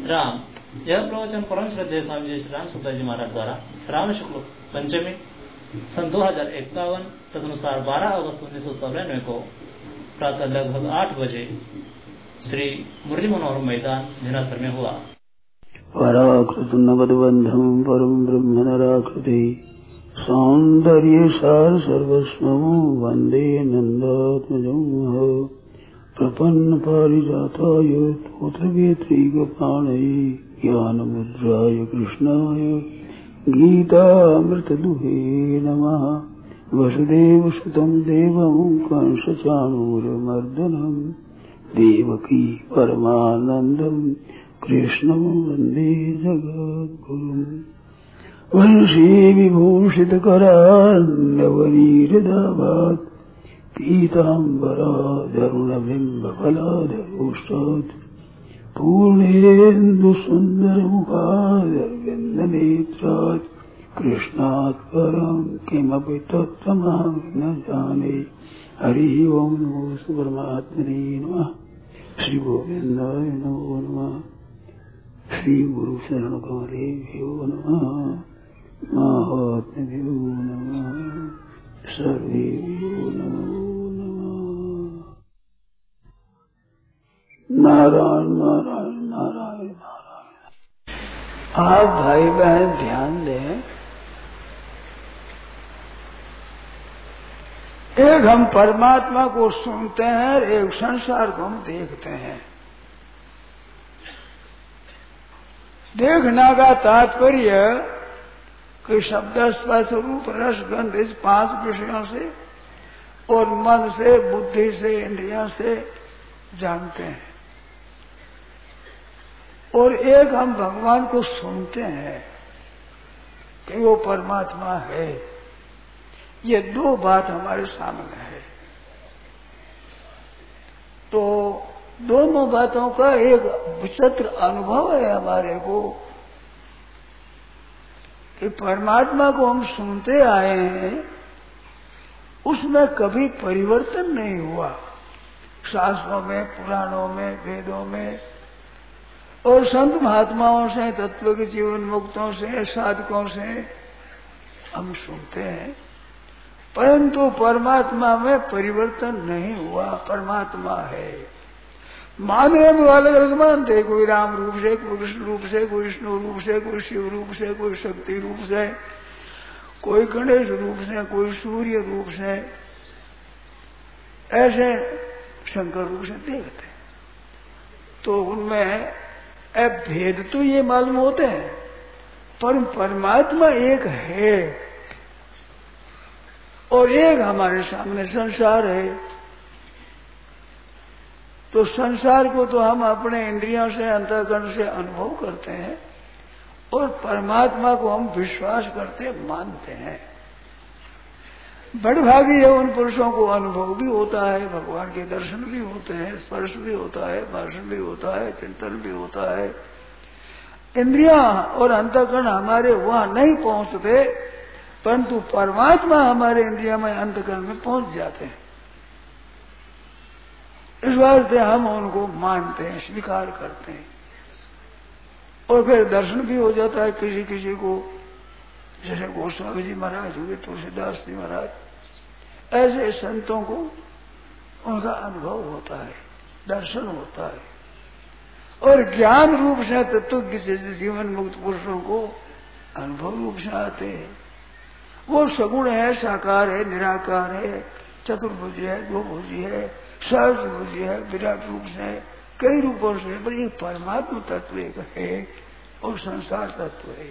राम। यह प्रवचन परम श्रद्धेय स्वामी जी श्री राम सुखदास जी महाराज द्वारा श्रावण शुक्ल पंचमी सन 2051 तदनुसार 12 अगस्त 1994 को प्रातः लगभग 8 बजे श्री मुरली मनोहर मैदान धिनासर में हुआ। पराकृतनवद्बन्धं परम ब्रह्म नराकृति सौन्दर्य सार सर्वस्वं वन्दे नन्दात्मजं प्रपन्न पारिजाताय तोत्रवेत्रैकपाणये ज्ञानमुद्राय कृष्णाय गीतामृतदुहे नमः। वसुदेवसुतं देवं कंसचाणूरमर्दनं देवकी परमानन्दं कृष्णं वन्दे जगद्गुरुम्। वंशी विभूषितकरान्नवनीरदाभात् पीताम्बरादरुणबिम्बफलाधरोष्टात् पूर्णेन्दुसुन्दरमुखादरविन्दनेत्रात् कृष्णात् परं किमपि तत्त्वमहं न जाने। हरि ओं नमो परमात्मने नमः। श्री गोविंदाय नमो नमः। श्री गुरु शरण कमलेभ्यो नमः। महात्म्यो नमः। सर्वेभ्यो नमो नमः। नारायण नारायण नारायण नारायण। आप भाई बहन ध्यान दें, एक हम परमात्मा को सुनते हैं, एक संसार को हम देखते हैं। देखना का तात्पर्य कि शब्द स्पर्श रूप रस गंध इस 5 विषयों से और मन से बुद्धि से इंद्रियों से जानते हैं, और एक हम भगवान को सुनते हैं कि वो परमात्मा है। ये 2 बात हमारे सामने है। तो दोनों बातों का एक विचित्र अनुभव है हमारे को कि परमात्मा को हम सुनते आए हैं, उसमें कभी परिवर्तन नहीं हुआ। शास्त्रों में, पुराणों में, वेदों में और संत महात्माओं से, तत्व के जीवन मुक्तों से, साधकों से हम सुनते हैं, परंतु परमात्मा में परिवर्तन नहीं हुआ। परमात्मा है। मानने में अलग अलग मानते, कोई राम रूप से, कोई कृष्ण रूप से, कोई विष्णु रूप से, कोई शिव रूप से, कोई शक्ति रूप से, कोई गणेश रूप से, कोई सूर्य रूप से, ऐसे शंकर रूप से देखते। तो उनमें भेद तो ये मालूम होते हैं, पर परमात्मा एक है और एक हमारे सामने संसार है। तो संसार को तो हम अपने इंद्रियों से, अंतःकरण से अनुभव करते हैं, और परमात्मा को हम विश्वास करते, मानते हैं। बड़भागी है उन पुरुषों को अनुभव भी होता है, भगवान के दर्शन भी होते हैं, स्पर्श भी होता है, भाषण भी होता है, चिंतन भी होता है। इंद्रियां और अंतःकरण हमारे वहां नहीं पहुंचते, परंतु परमात्मा हमारे इंद्रिया में, अंतःकरण में पहुंच जाते हैं। इस वास्ते हम उनको मानते हैं, स्वीकार करते हैं, और फिर दर्शन भी हो जाता है किसी किसी को। जैसे गोस्वामी जी महाराज हुए, तुलसीदास जी महाराज, ऐसे संतों को उनका अनुभव होता है, दर्शन होता है। और ज्ञान रूप से तत्व जैसे जीवन मुक्त पुरुषों को अनुभव रूप से आते हैं। वो सगुण है, साकार है, निराकार है, चतुर्भुज है, द्विभुजी है, सहस्रभुजी है, विराट रूप से, कई रूपों से, पर एक परमात्मा तत्व एक है और संसार तत्व है।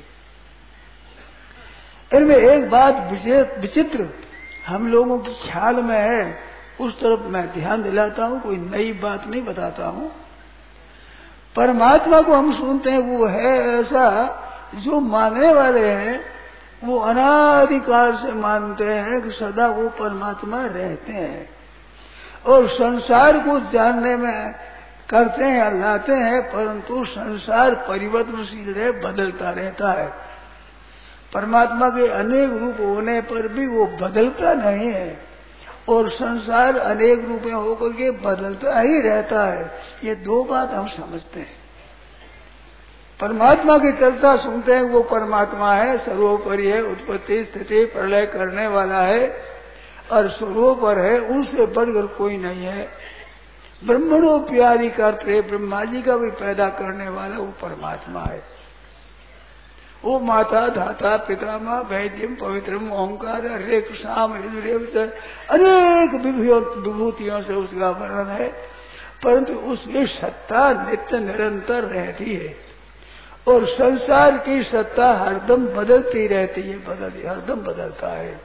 इनमें एक बात विचित्र हम लोगों के ख्याल में है, उस तरफ मैं ध्यान दिलाता हूं, कोई नई बात नहीं बताता हूं। परमात्मा को हम सुनते हैं, वो है ऐसा, जो मानने वाले हैं वो अनादिकाल से मानते हैं कि सदा वो परमात्मा रहते हैं, और संसार को जानने में करते हैं, लाते हैं, परंतु संसार परिवर्तनशील है, बदलता रहता है। परमात्मा के अनेक रूप होने पर भी वो बदलता नहीं है, और संसार अनेक रूप में होकर के बदलता ही रहता है। ये 2 बात हम समझते हैं। परमात्मा की चर्चा सुनते हैं, वो परमात्मा है, सर्वोपरि है, उत्पत्ति स्थिति प्रलय करने वाला है और सर्वोपर है, उनसे बढ़कर कोई नहीं है। ब्रह्मणों प्यारी करते, ब्रह्मा जी का भी पैदा करने वाला वो परमात्मा है। वो माता धाता पितामह वैद्यम पवित्रम ओंकार हरेक शाम अनेक विभूतियों से उसका वर्णन है, परंतु उसकी सत्ता नित्य निरंतर रहती है और संसार की सत्ता हरदम बदलती रहती है, हरदम बदलता है।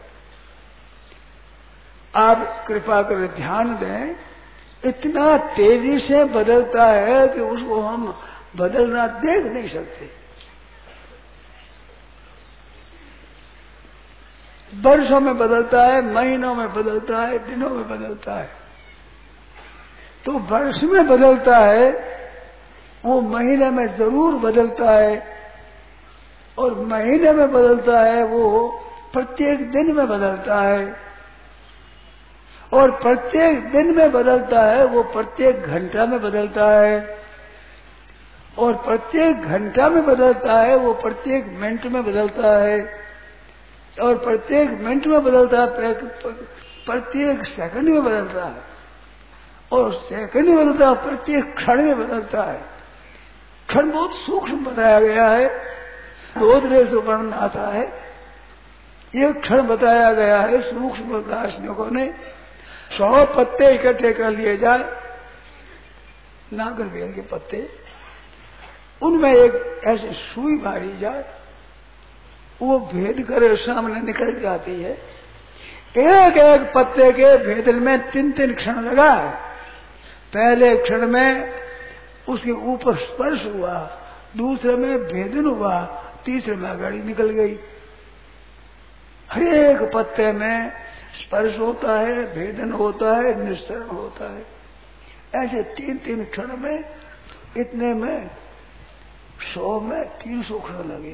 आप कृपा कर ध्यान दें, इतना तेजी से बदलता है कि उसको हम बदलना देख नहीं सकते। वर्षों में बदलता है, महीनों में बदलता है, दिनों में बदलता है। तो वर्ष में बदलता है, वो महीने में जरूर बदलता है, और महीने में बदलता है वो प्रत्येक दिन में बदलता है, और प्रत्येक दिन में बदलता है वो प्रत्येक घंटा में बदलता है, और प्रत्येक घंटा में बदलता है वो प्रत्येक मिनट में बदलता है, और प्रत्येक मिनट में बदलता है प्रत्येक सेकंड में बदलता है, और सेकंड में बदलता है प्रत्येक क्षण में बदलता है। क्षण बहुत सूक्ष्म बताया गया है, रोद्रे से वर्णन आता है। ये क्षण बताया गया है सूक्ष्म दार्शनिकों ने। 100 पत्ते इकट्ठे कर लिए जाए, नागरवेल के पत्ते, उनमें एक ऐसे सुई मारी जाए, वो भेद कर सामने निकल जाती है। एक एक पत्ते के भेदन में 3-3 क्षण लगा है। पहले क्षण में उसके ऊपर स्पर्श हुआ, दूसरे में भेदन हुआ, तीसरे में गाड़ी निकल गई। हर एक पत्ते में स्पर्श होता है, भेदन होता है, निस्सरण होता है। ऐसे 3-3 क्षण में, इतने में 100 में 300 क्षण लगे।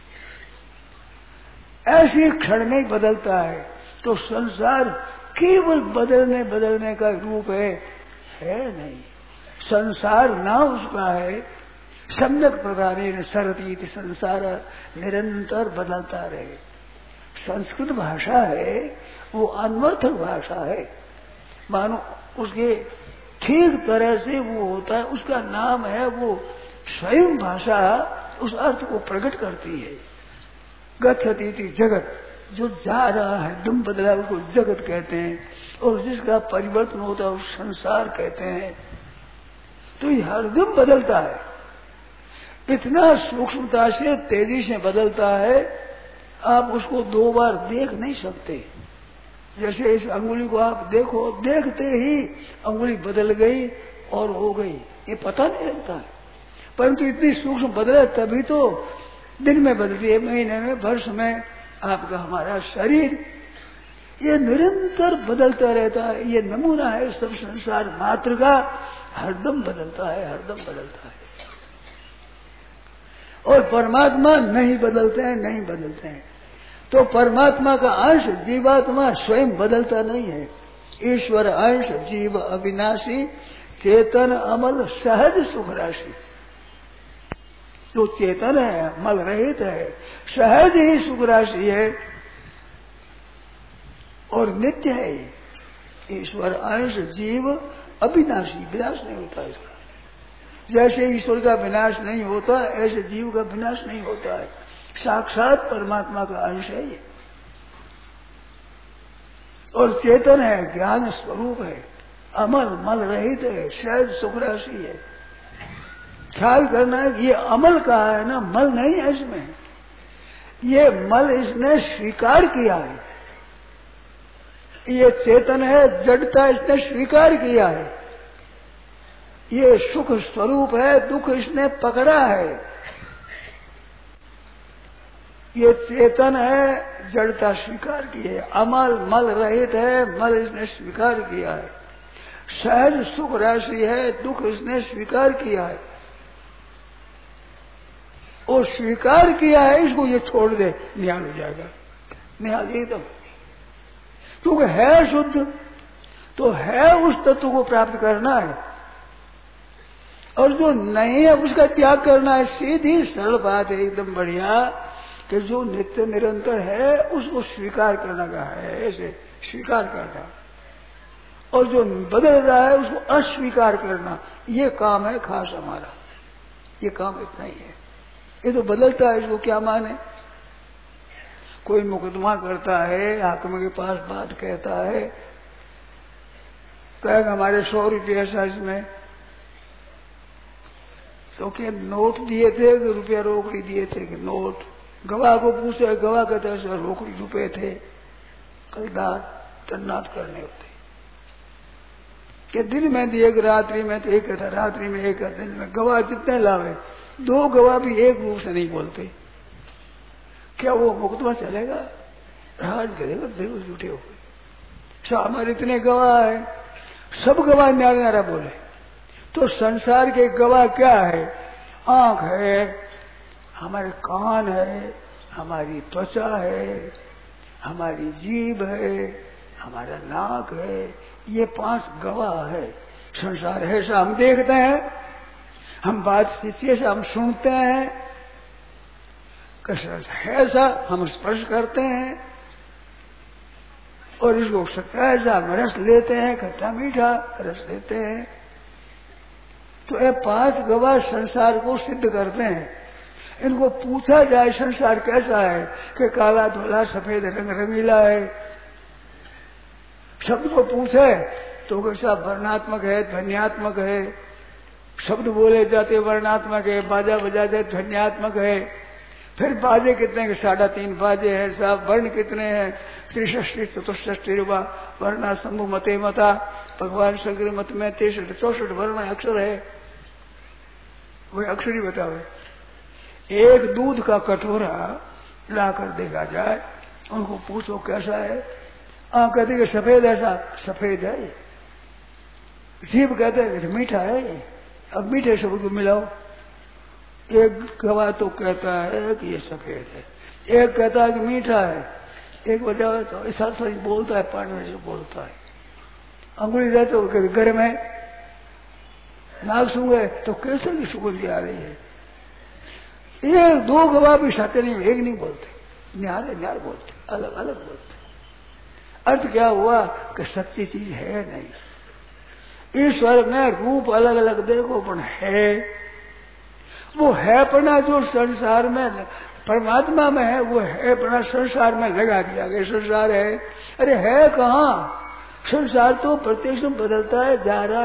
ऐसे क्षण में बदलता है। तो संसार केवल बदलने का रूप है नहीं। संसार ना उसका है, सम्यक प्रकारेण सरति संसार निरंतर बदलता रहे। संस्कृत भाषा है वो अनर्थक भाषा है, मानो उसके ठीक तरह से वो होता है, उसका नाम है, वो स्वयं भाषा उस अर्थ को प्रकट करती है। गच्छति जगत, जो जा रहा है, दम बदला, उसको जगत कहते हैं, और जिसका परिवर्तन होता है उस संसार कहते हैं। तो ये हरदम बदलता है, इतना सूक्ष्मता से तेजी से बदलता है, आप उसको 2 बार देख नहीं सकते। जैसे इस अंगुली को आप देखो, देखते ही अंगुली बदल गई और हो गई, ये पता नहीं लगता है। परंतु इतनी सूक्ष्म बदले तभी तो दिन में बदलती है, महीने में, वर्ष में। आपका हमारा शरीर ये निरंतर बदलता रहता है। ये नमूना है सब संसार मात्र का, हरदम बदलता है, हरदम बदलता है। और परमात्मा नहीं बदलते हैं, नहीं बदलते हैं। तो परमात्मा का अंश जीवात्मा स्वयं बदलता नहीं है। ईश्वर अंश जीव अविनाशी, चेतन अमल सहज सुख राशि। जो चेतन है, मल रहित है, सहज ही सुख राशि है और नित्य है। ईश्वर अंश जीव अविनाशी, विनाश नहीं होता इसका। जैसे ईश्वर का विनाश नहीं होता, ऐसे जीव का विनाश नहीं होता है। साक्षात परमात्मा का अंश है ये, और चेतन है, ज्ञान स्वरूप है, अमल मल रहित है, सहज सुख राशि है। ख्याल करना है कि ये अमल कहा है ना, मल नहीं है इसमें। ये मल इसने स्वीकार किया है। ये चेतन है, जड़ता इसने स्वीकार किया है। ये सुख स्वरूप है, दुख इसने पकड़ा है। ये चेतन है, जड़ता स्वीकार की है। अमल मल रहित है, मल इसने स्वीकार किया है। सहज सुख राशि है, दुख इसने स्वीकार किया है। और स्वीकार किया है, इसको ये छोड़ दे, निहाल हो जाएगा, निहाल एकदम। क्योंकि है शुद्ध, तो है उस तत्व को प्राप्त करना है। और जो नहीं है उसका त्याग करना है। सीधी सरल बात है, एकदम बढ़िया, कि जो नित्य निरंतर है उसको स्वीकार करना का है, ऐसे स्वीकार करना। और जो बदल रहा है उसको अस्वीकार करना, ये काम है खास हमारा। ये काम इतना ही है। ये तो बदलता है, इसको क्या माने। कोई मुकदमा करता है, हाकिम के पास बात कहता है, कहेगा हमारे 100 रुपया था इसमें, तो क्या नोट दिए थे कि रुपया रोकड़ी दिए थे कि नोट। गवाह को पूछे, गवाह कहते हैं सर रोकड़ी रुपए थे। कलदार टन्नाट करने होते कि दिन में दिए कि रात्रि में, तो एक था रात्रि में, एक दिन में। गवाह जितने लावे, 2 गवाह भी एक रूप से नहीं बोलते, क्या वो मुकदमा चलेगा? राज करेगा, देखो झूठे हो गए। हमारे इतने गवाह है, सब गवाह न्यारा न्यारा बोले। तो संसार के गवाह क्या है? आंख है, हमारे कान है, हमारी त्वचा है, हमारी जीभ है, हमारा नाक है, ये 5 गवाह है। संसार है ऐसा हम देखते हैं, हम बात से हम सुनते हैं, कसरत है ऐसा हम स्पर्श करते हैं, और इसको सच्चा ऐसा हम रस लेते हैं, खट्टा मीठा रस लेते हैं। तो ये 5 गवाह संसार को सिद्ध करते हैं। इनको पूछा जाए संसार कैसा है, कि काला धोला सफेद रंग रंगीला है। शब्द को पूछे तो कैसा वर्णात्मक है, ध्वन्यात्मक है। शब्द बोले जाते वर्णात्मक है, बाजा बजा जाए ध्वन्यात्मक है। फिर बाजे कितने के? 3.5 बाजे हैं साहब। वर्ण कितने हैं? 63 चतुष्टि वर्णा शंभु मते मता। भगवान शंकर मत में 63 64 वर्ण अक्षर है, वही अक्षर ही बतावे। एक दूध का कटोरा लाकर देखा जाए, उनको पूछो कैसा है? कहते कि सफेद ऐसा, सफेद है। जीभ कहते हैं कि मीठा है। अब मीठे शब्द को मिलाओ। एक गवाह तो कहता है कि ये सफेद है, एक कहता है कि मीठा है, एक बजावे तो ऐसा सही बोलता है, पानी से बोलता है। अंगुली रहते हो गर्म है, नाक सूंघे तो केसर की सुगंध आ रही है। ये 2 गवाह भी सत्य नहीं, एक नहीं बोलते, न्यारे न्यार बोलते, अलग अलग बोलते। अर्थ क्या हुआ कि सच्ची चीज है नहीं। ईश्वर में रूप अलग अलग देखो, पर है वो है पना जो संसार में परमात्मा में है, वो है पना संसार में लगा दिया गया। संसार है, अरे है कहाँ? संसार तो प्रत्यक्ष बदलता है, जा रहा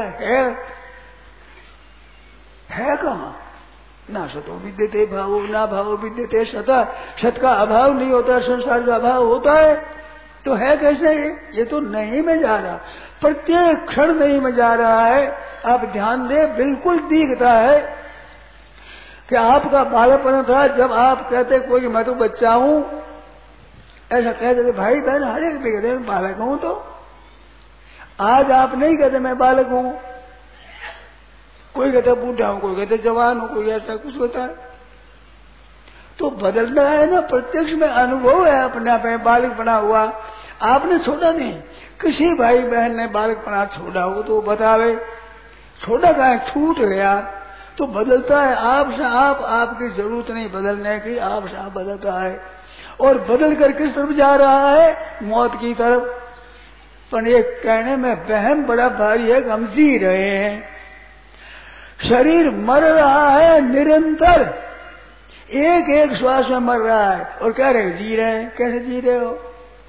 है कहाँ? ना सतो विद्यते भावो ना भावो विद्यते सता। सत का अभाव नहीं होता, संसार का अभाव होता है, तो है कैसे? ये तो नहीं में जा रहा, प्रत्येक क्षण नहीं में जा रहा है। आप ध्यान दे, बिल्कुल दिखता है कि आपका बालपन था जब आप कहते कोई मैं तो बच्चा हूं, ऐसा कहते थे भाई बहन हर एक भी कहते बालक हूं। तो आज आप नहीं कहते मैं बालक हूं, कोई कहता बूढ़ा हूं, कोई कहते जवान हूं, कोई ऐसा कुछ होता है। तो बदलना है ना, प्रत्यक्ष में अनुभव है अपने आप में बालक बना हुआ। आपने छोड़ा नहीं, किसी भाई बहन ने बालक बना छोड़ा हो तो बतावे, छोड़ा कहा छूट गया तो बदलता है। आप से आपकी जरूरत नहीं बदलने की, आप से आप बदलता है। और बदल कर किस तरफ जा रहा है? मौत की तरफ। पर ये कहने में बहम बड़ा भारी है कि हम जी रहे हैं, शरीर मर रहा है निरंतर, एक एक श्वास में मर रहा है, और कह रहे जी रहे हैं। कैसे जी रहे हो?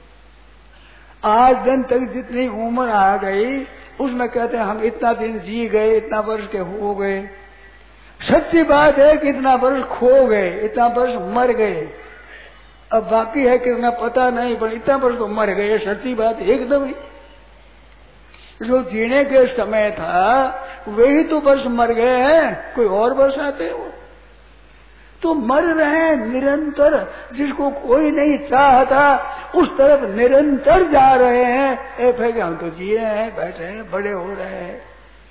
आज दिन तक जितनी उम्र आ गई उसमें कहते हैं हम इतना दिन जी गए, इतना वर्ष के हो गए। सच्ची बात है कि इतना वर्ष खो गए, इतना वर्ष मर गए। अब बाकी है कितना पता नहीं, पर इतना वर्ष तो मर गए, सच्ची बात एकदम ही। जो जीने के समय था वही तो वर्ष मर गए हैं, कोई और वर्ष आते हैं वो तो मर रहे हैं निरंतर। जिसको कोई नहीं चाहता उस तरफ निरंतर जा रहे हैं। ऐसे हम तो जी रहे हैं, बैठे हैं, बड़े हो रहे हैं,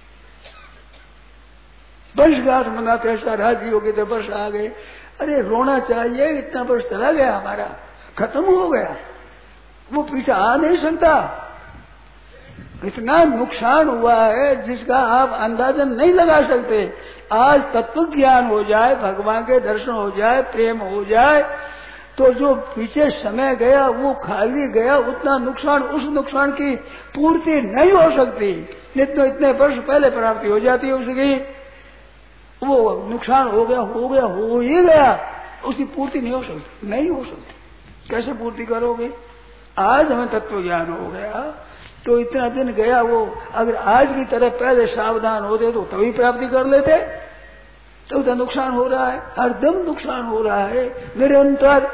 वर्षगांठ मनाते ऐसा राजी हो गए थे, वर्ष आ गए। अरे रोना चाहिए, इतना वर्ष चला गया हमारा, खत्म हो गया, वो पीछे आ नहीं सकता। इतना नुकसान हुआ है जिसका आप अंदाजन नहीं लगा सकते। आज तत्व ज्ञान हो जाए, भगवान के दर्शन हो जाए, प्रेम हो जाए, तो जो पीछे समय गया वो खाली गया। उतना नुकसान, उस नुकसान की पूर्ति नहीं हो सकती। नहीं तो इतने वर्ष पहले प्राप्ति हो जाती है उसकी। वो नुकसान हो गया, हो ही गया, उसकी पूर्ति नहीं हो सकती, नहीं हो सकती। कैसे पूर्ति करोगे? आज हमें तत्व ज्ञान हो गया तो इतना दिन गया, वो अगर आज की तरह पहले सावधान होते तो तभी प्राप्ति कर लेते। तो उतना नुकसान हो रहा है, हरदम नुकसान हो रहा है निरंतर।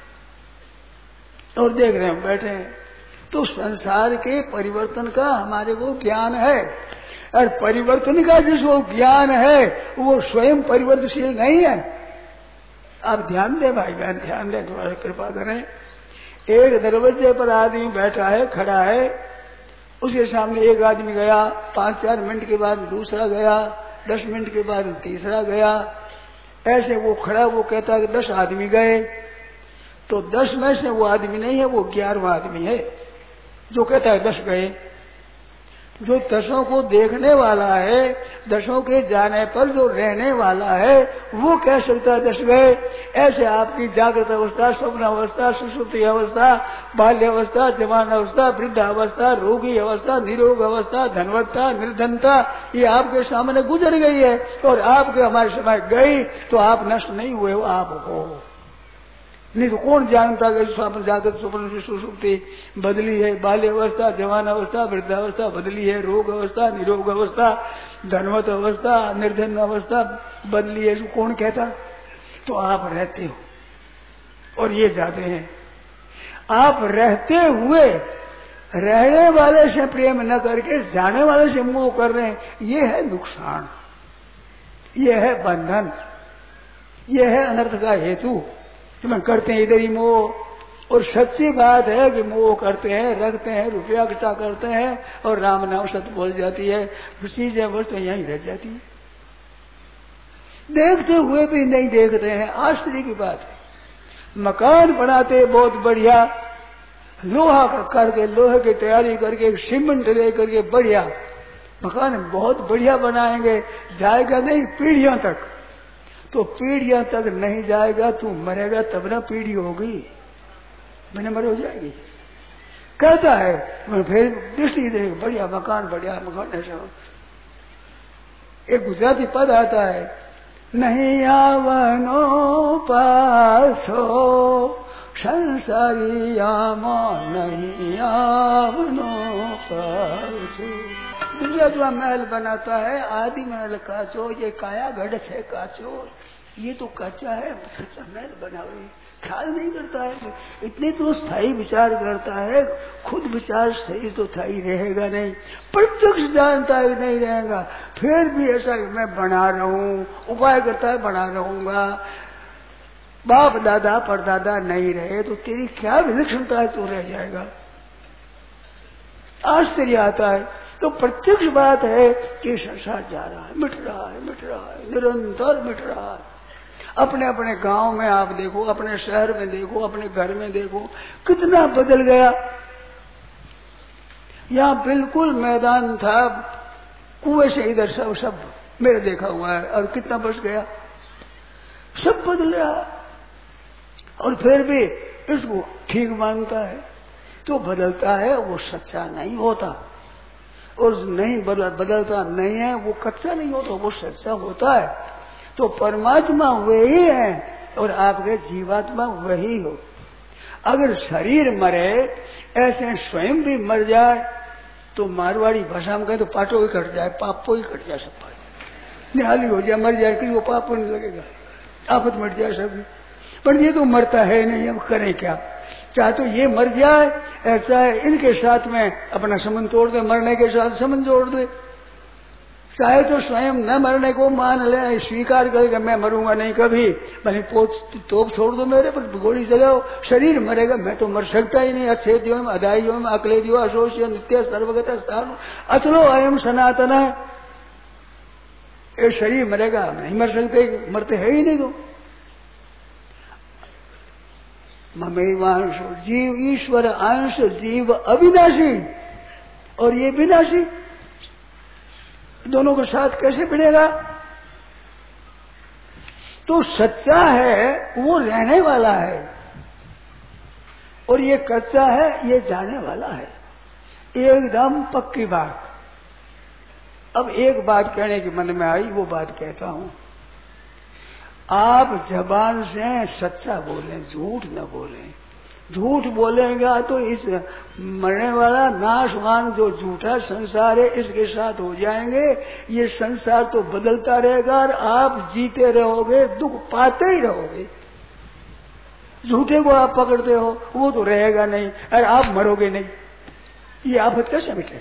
और देख रहे हैं बैठे हैं। तो संसार के परिवर्तन का हमारे को ज्ञान है, और परिवर्तन का जिसको ज्ञान है वो स्वयं परिवर्तनशील नहीं है। आप ध्यान दें भाई बहन, ध्यान दें, थोड़ा कृपा करें। एक दरवाजे पर आदमी बैठा है, खड़ा है, उसके सामने एक आदमी गया, 5-4 मिनट के बाद दूसरा गया, 10 मिनट के बाद तीसरा गया। ऐसे वो खड़ा, वो कहता है कि 10 आदमी गए, तो 10 में से वो आदमी नहीं है, वो 11वां आदमी है जो कहता है 10 गए। जो 10 को देखने वाला है, 10 के जाने पर जो रहने वाला है, वो कह सकता है 10 गए। ऐसे आपकी जागृत अवस्था, स्वप्न अवस्था, सुषुप्ति अवस्था, बाल्य अवस्था, जवान अवस्था, वृद्ध अवस्था, रोगी अवस्था, निरोग अवस्था, धनवत्ता, निर्धनता, ये आपके सामने गुजर गई है। और आपके हमारे समय गई तो आप नष्ट नहीं हुए हो, आप हो। नहीं तो कौन जानता कि स्वप्न जागृत स्वप्न सुषुप्ति बदली है, बाल्य अवस्था, जवान अवस्था, वृद्धावस्था बदली है, रोग अवस्था, निरोग अवस्था, धनवत अवस्था, निर्धन अवस्था बदली है, इसको कौन कहता? तो आप रहते हो और ये जाते हैं। आप रहते हुए रहने वाले से प्रेम न करके जाने वाले से मोह कर रहे हैं, ये है नुकसान, ये है बंधन, ये है अनर्थ का हेतु। हम करते हैं इधर ही मोह। और सच्ची बात है कि मोह करते हैं, रखते हैं, रुपया इकट्ठा करते हैं और राम नाम सत्य बोल जाती है, चीजें वस्तु यहीं रह जाती है। देखते हुए भी नहीं देखते हैं, आश्चर्य की बात है। मकान बनाते बहुत बढ़िया, लोहा का करके, लोहे की तैयारी करके, सीमेंट ले करके बढ़िया मकान बहुत बढ़िया बनाएंगे, जाएगा नहीं पीढ़ियों तक। तो पीढ़ियां तक नहीं जाएगा, तू मरेगा तब ना पीढ़ी होगी, मैंने मर हो जाएगी कहता है। फिर दृष्टि देख, बढ़िया मकान ऐसा। एक गुजराती पद आता है, नहीं आवनो पाछो संसारियामा, नहीं आवनो पाछो। दूसरा जो महल बनाता है, आदि महल काचो, ये काया गढ़ है काचो, ये तो कच्चा है, सच्चा महल बना हुआ। ख्याल नहीं करता है, इतने तो स्थायी विचार करता है, खुद विचार सही तो स्थायी रहेगा नहीं, प्रत्यक्ष जानता है नहीं रहेगा। फिर भी ऐसा मैं बना रहा हूँ, उपाय करता है बना रहूंगा। बाप दादा परदादा नहीं रहे तो तेरी क्या विलक्षणता है, तो रह जाएगा। आश्चर्य आता है। तो प्रत्यक्ष बात है कि संसार जा रहा है, मिट रहा है, मिट रहा है, निरंतर मिट रहा है। अपने अपने गांव में आप देखो, अपने शहर में देखो, अपने घर में देखो, कितना बदल गया। यहाँ बिल्कुल मैदान था, कुएं से इधर सब मेरे देखा हुआ है, और कितना बच गया, सब बदल गया। और फिर भी इसको ठीक मानता है, तो बदलता है, वो सच्चा नहीं होता। और नहीं बदलता नहीं है, वो कच्चा नहीं होता, वो सच्चा होता है। तो परमात्मा वही है और आपके जीवात्मा वही हो। अगर शरीर मरे, ऐसे स्वयं भी मर जाए, तो मारवाड़ी भाषा में कहे तो पाटो ही कट जाए, पापो ही कट जाए, सब निहाली हो जाए, मर जाए, किसी को पाप नहीं लगेगा, आफत मट जाए सब। पर ये तो मरता है नहीं, हम करें क्या? चाहे तो ये मर जाए, चाहे इनके साथ में अपना संबंध तोड़ दे, मरने के साथ संबंध जोड़ दे, चाहे तो स्वयं न मरने को मान ले, स्वीकार करेगा मैं मरूंगा नहीं कभी, भले तोप छोड़ दो मेरे पर, गोली चलाओ, शरीर मरेगा, मैं तो मर सकता ही नहीं। अच्छे दियो में, अदाई दियो में, अकले दियो, अशोष्य नित्य सर्वगत स्थान अचलो अयम सनातन है। ये शरीर मरेगा, नहीं मर सकते, मरते है ही नहीं। तो ममेवांश जीव ईश्वर अंश, जीव अविनाशी, और ये विनाशी, दोनों के साथ कैसे भिड़ेगा? तो सच्चा है वो रहने वाला है, और ये कच्चा है ये जाने वाला है, एकदम पक्की बात। अब एक बात कहने की मन में आई, वो बात कहता हूं। आप जबान से सच्चा बोलें, झूठ न बोलें। झूठ बोलेगा तो इस मरने वाला नाशवान जो झूठा संसार है इसके साथ हो जाएंगे। ये संसार तो बदलता रहेगा और आप जीते रहोगे, दुख पाते ही रहोगे। झूठे को आप पकड़ते हो वो तो रहेगा नहीं, और आप मरोगे नहीं। ये आफत कैसे मिटे?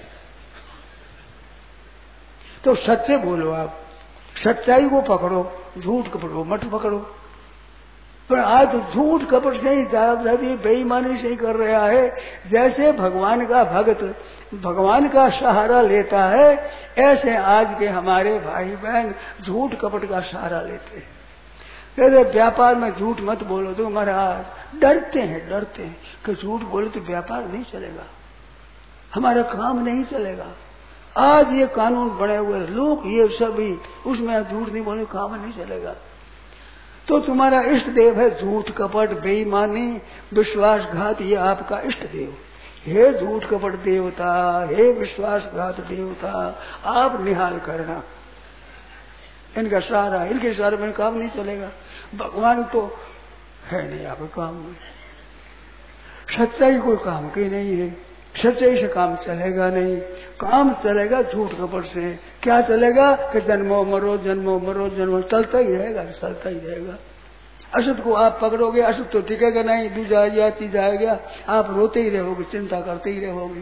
तो सच्चे बोलो, आप सच्चाई को पकड़ो, झूठ को मत पकड़ो। पर आज तो झूठ कपट से ही दादी बेईमानी से ही कर रहा है। जैसे भगवान का भक्त भगवान का सहारा लेता है, ऐसे आज के हमारे भाई बहन झूठ कपट का सहारा लेते हैं। कहते व्यापार में झूठ मत बोलो, तो महाराज डरते हैं कि झूठ बोले तो व्यापार नहीं चलेगा, हमारा काम नहीं चलेगा। आज ये कानून बने हुए लोग ये सभी, उसमें झूठ नहीं बोले काम नहीं चलेगा। तो तुम्हारा इष्ट देव है झूठ कपट बेईमानी विश्वासघात, ये आपका इष्ट देव। हे झूठ कपट देवता, हे विश्वासघात देवता, आप निहाल करना। इनका सहारा, इनके सहारे में काम नहीं चलेगा। भगवान तो है नहीं आपके काम में, सच्चाई कोई काम की नहीं है, सच्चाई से काम चलेगा नहीं। काम चलेगा झूठ कपट से। क्या चलेगा कि जन्मो मरो जन्मो मरो जन्मो, चलता ही रहेगा, चलता ही रहेगा। असत को आप पकड़ोगे, असत तो टिकेगा नहीं, दूजा जाती जाएगा, आप रोते ही रहोगे, चिंता करते ही रहोगे।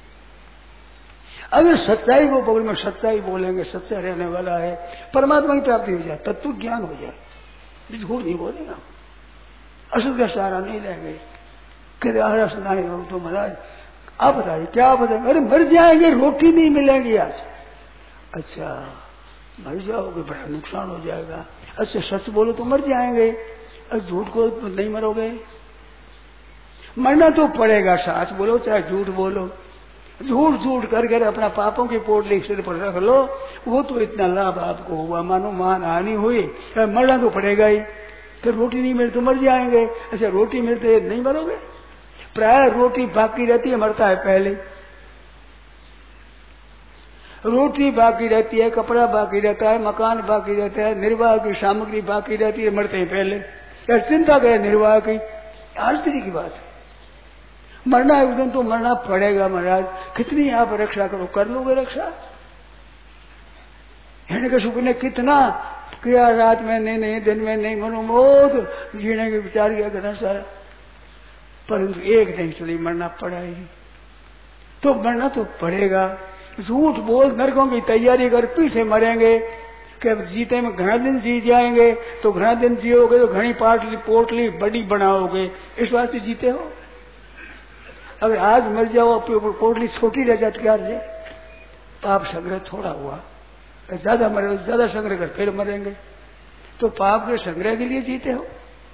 अगर सच्चाई को पकड़ में सच्चाई बोलेंगे, सच्चा रहने वाला है, परमात्मा की प्राप्ति हो जाए, तत्व ज्ञान हो जाए। झूठ नहीं बोलेगा, असत का सहारा नहीं लेंगे। तो महाराज आप बताइए क्या बताएंगे? अरे मर जाएंगे, रोटी नहीं मिलेगी आज। अच्छा मर जाओगे, बड़ा नुकसान हो जाएगा। अच्छा सच बोलो तो मर जाएंगे, और झूठ को नहीं मरोगे। मरना तो पड़ेगा, सच बोलो चाहे झूठ बोलो। झूठ करके अपना पापों की पोटली सिर पर रख लो, वो तो इतना लाभ आपको हुआ, मानो मान हानि हुई, मरना तो पड़ेगा ही। फिर रोटी नहीं मिलती तो मर जाएंगे। अच्छा रोटी मिलते नहीं मरोगे? प्राय रोटी बाकी रहती है, मरता है पहले। रोटी बाकी रहती है, कपड़ा बाकी रहता है, मकान बाकी रहता है, निर्वाह की सामग्री बाकी रहती है, मरते हैं पहले। यार चिंता करे निर्वाह की, आश्चर्य की बात है। मरना है उस दिन तो मरना पड़ेगा महाराज। कितनी आप रक्षा करो, कर लोगे रक्षा? हिरण्यकशिपु ने कितना किया, रात में नहीं दिन में नहीं, मनोमोद जीने के विचार किया करना सारा, परंतु एक दिन चली मरना पड़ा ही। तो मरना तो पड़ेगा। झूठ बोल नरकों की तैयारी कर, पीछे मरेंगे कि अब जीते में घना दिन जी जाएंगे, तो घना दिन जियोगे तो घनी पोटली बड़ी बनाओगे, इस वास्ते जीते हो। अगर आज मर जाओ, पोटली छोटी रह जाती, क्या रहे? पाप संग्रह थोड़ा हुआ, ज्यादा मरे ज्यादा संग्रह कर फिर मरेंगे, तो पाप के संग्रह के लिए जीते हो।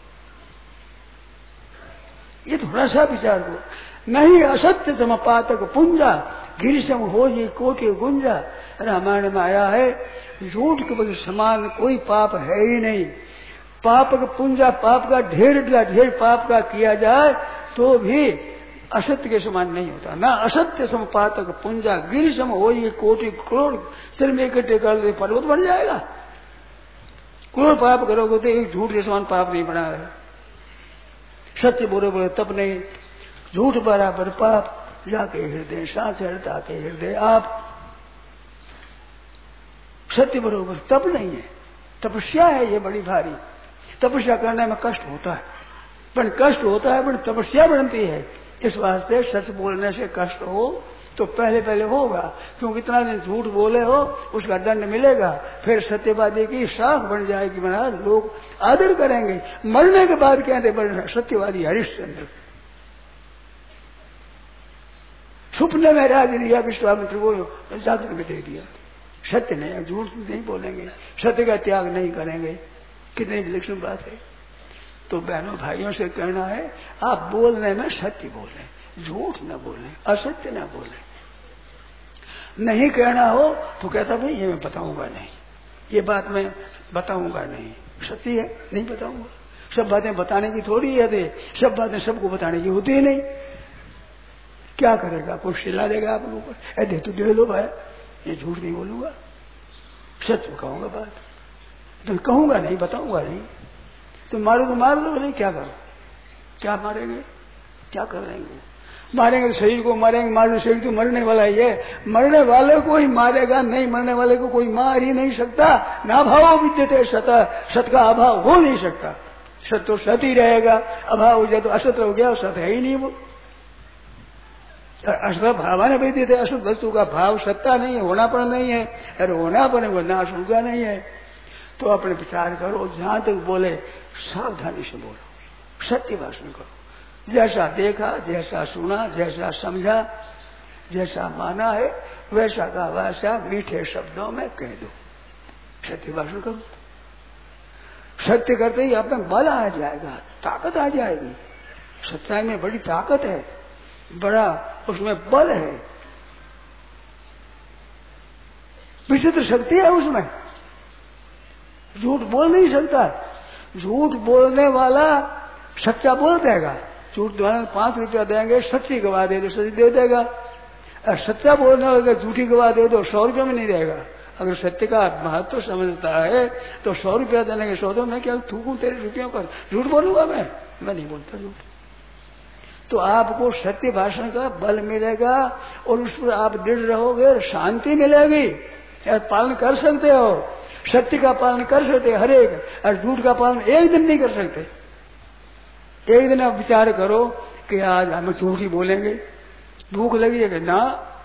ये थोड़ा सा विचार हो। नहीं असत्य समपातक पुंजा गिरिशम हो ये कोटि गुंजा। रामायण में आया है, झूठ के समान कोई पाप है ही नहीं। पाप का पुंजा, पाप का ढेर पाप का किया जाए तो भी असत्य के समान नहीं होता। ना असत्य समपातक पुंजा गिरिशम हो ये कोटि करोड़ सिर में इकट्ठे कर दे, पर्वत बन जाएगा। करोड़ पाप करोगे तो एक झूठ के समान पाप नहीं बना है। सत्य बोले तब नहीं, झूठ बराबर पाप। जाके हृदय सांस हृदय के हृदय आप, सत्य बरोबर तब नहीं है। तपस्या है ये बड़ी भारी। तपस्या करने में कष्ट होता है, पर कष्ट होता है पर तपस्या बनती है। इस वास्ते सच बोलने से कष्ट हो तो पहले होगा, क्योंकि इतना दिन झूठ बोले हो उसका दंड मिलेगा। फिर सत्यवादी की शाख बन जाएगी, महाराज लोग आदर करेंगे। मरने के बाद कहते बड़े सत्यवादी हरिश्चंद्र। सुपने में राज लिया विश्वामित्र को, जागृत में दे दिया। सत्य नहीं, झूठ नहीं बोलेंगे, सत्य का त्याग नहीं करेंगे। कितनी विलक्षण बात है। तो बहनों भाइयों से कहना है, आप बोलने में सत्य बोलें, झूठ न बोलें, असत्य न बोलें। नहीं कहना हो तो कहता भाई ये मैं बताऊंगा नहीं, ये बात मैं बताऊंगा नहीं, सच्ची है नहीं बताऊंगा। सब बातें बताने की थोड़ी है, सब बातें सबको बताने की होती ही नहीं। क्या करेगा, कोई सिला देगा आप लोगों को, दे तो दे लो भाई, ये झूठ नहीं बोलूंगा, सच कहूंगा बात, तो कहूंगा नहीं, बताऊंगा नहीं। तो मारो तो मार लो, नहीं क्या करो, क्या मारेंगे, क्या कर देंगे, मारेंगे शरीर को मारेंगे, मारने शरीर तो मरने वाला ही है, मरने वाले को ही मारेगा, नहीं मरने वाले को कोई मार ही नहीं सकता। ना भाव विद्यते सत, सत का अभाव हो नहीं सकता, सत तो सत ही रहेगा, अभाव हो जाए तो असत हो गया, सत है ही नहीं वो। असत भावाने विद्यते, असत वस्तु का भाव सत्ता नहीं है, होनापन नहीं है, अरे होनापन है वो नाश होगा नहीं है। तो अपने विचार करो, जहां तक बोले सावधानी से बोलो, सत्य भाषण करो, जैसा देखा, जैसा सुना, जैसा समझा, जैसा माना है वैसा का वैसा मीठे शब्दों में कह दो, सत्य भाषण करो। सत्य करते ही आप में बल आ जाएगा, ताकत आ जाएगी। सच्चाई में बड़ी ताकत है, बड़ा उसमें बल है, विचित्र शक्ति है उसमें। झूठ बोल नहीं सकता, झूठ बोलने वाला सच्चा बोल देगा। झूठ 5 रुपया देंगे, सच्ची गवा दे तो सच्ची दे देगा, और सच्चा बोलने वाला झूठी गवा दे तो 100 रुपया में नहीं देगा। अगर सत्य का महत्व समझता है तो 100 रुपया देने के 100 दो, मैं क्या थूकूं तेरे रुपयों पर, झूठ बोलूंगा मैं नहीं बोलता झूठ। तो आपको सत्य भाषण का बल मिलेगा और उस पर आप दृढ़ रहोगे, शांति मिलेगी, पालन कर सकते हो, सत्य का पालन कर सकते हरेक, और झूठ का पालन एक दिन नहीं कर सकते। एक दिन आप विचार करो कि आज हम झूठ ही बोलेंगे, भूख लगी है कि ना,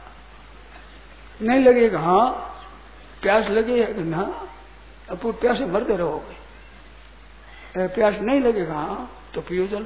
नहीं लगी है कि हाँ, प्यास लगी है कि ना, अब प्यासे मरते रहोगे। प्यास नहीं लगेगा हाँ तो पियो चलो।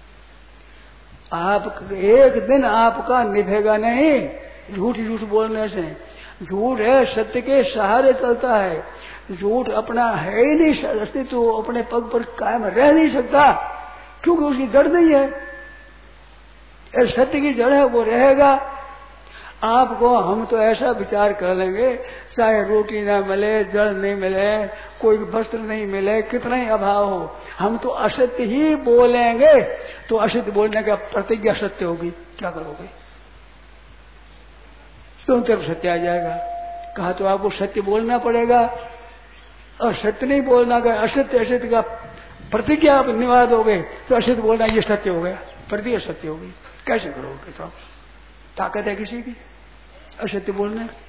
आप एक दिन आपका निभेगा नहीं झूठ बोलने से। झूठ है सत्य के सहारे चलता है, झूठ अपना है ही नहीं, अस्तित्व तो अपने पग पर कायम रह नहीं सकता, क्योंकि उसकी जड़ नहीं है। सत्य की जड़ है वो रहेगा। आपको हम तो ऐसा विचार कर लेंगे, चाहे रोटी ना मिले, जल नहीं मिले, कोई वस्त्र नहीं मिले, कितना ही अभाव हो, हम तो असत्य ही बोलेंगे। तो असत्य बोलने का प्रतिज्ञा सत्य होगी, क्या करोगे? तुम तरफ सत्य आ जाएगा। कहा तो आपको सत्य बोलना पड़ेगा, और सत्य नहीं बोलना, अगर असत्य का प्रतिज्ञा आप निभा दोगे तो असत्य बोलना ये सत्य हो गया, प्रतिज्ञा सत्य होगी। कैसे करोगे? तो ताकत है किसी की असत्य बोलने की?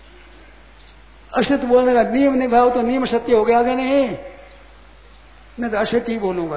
असत्य बोलने का नियम निभाओ तो नियम सत्य हो गया कि नहीं? मैं तो असत्य ही बोलूंगा।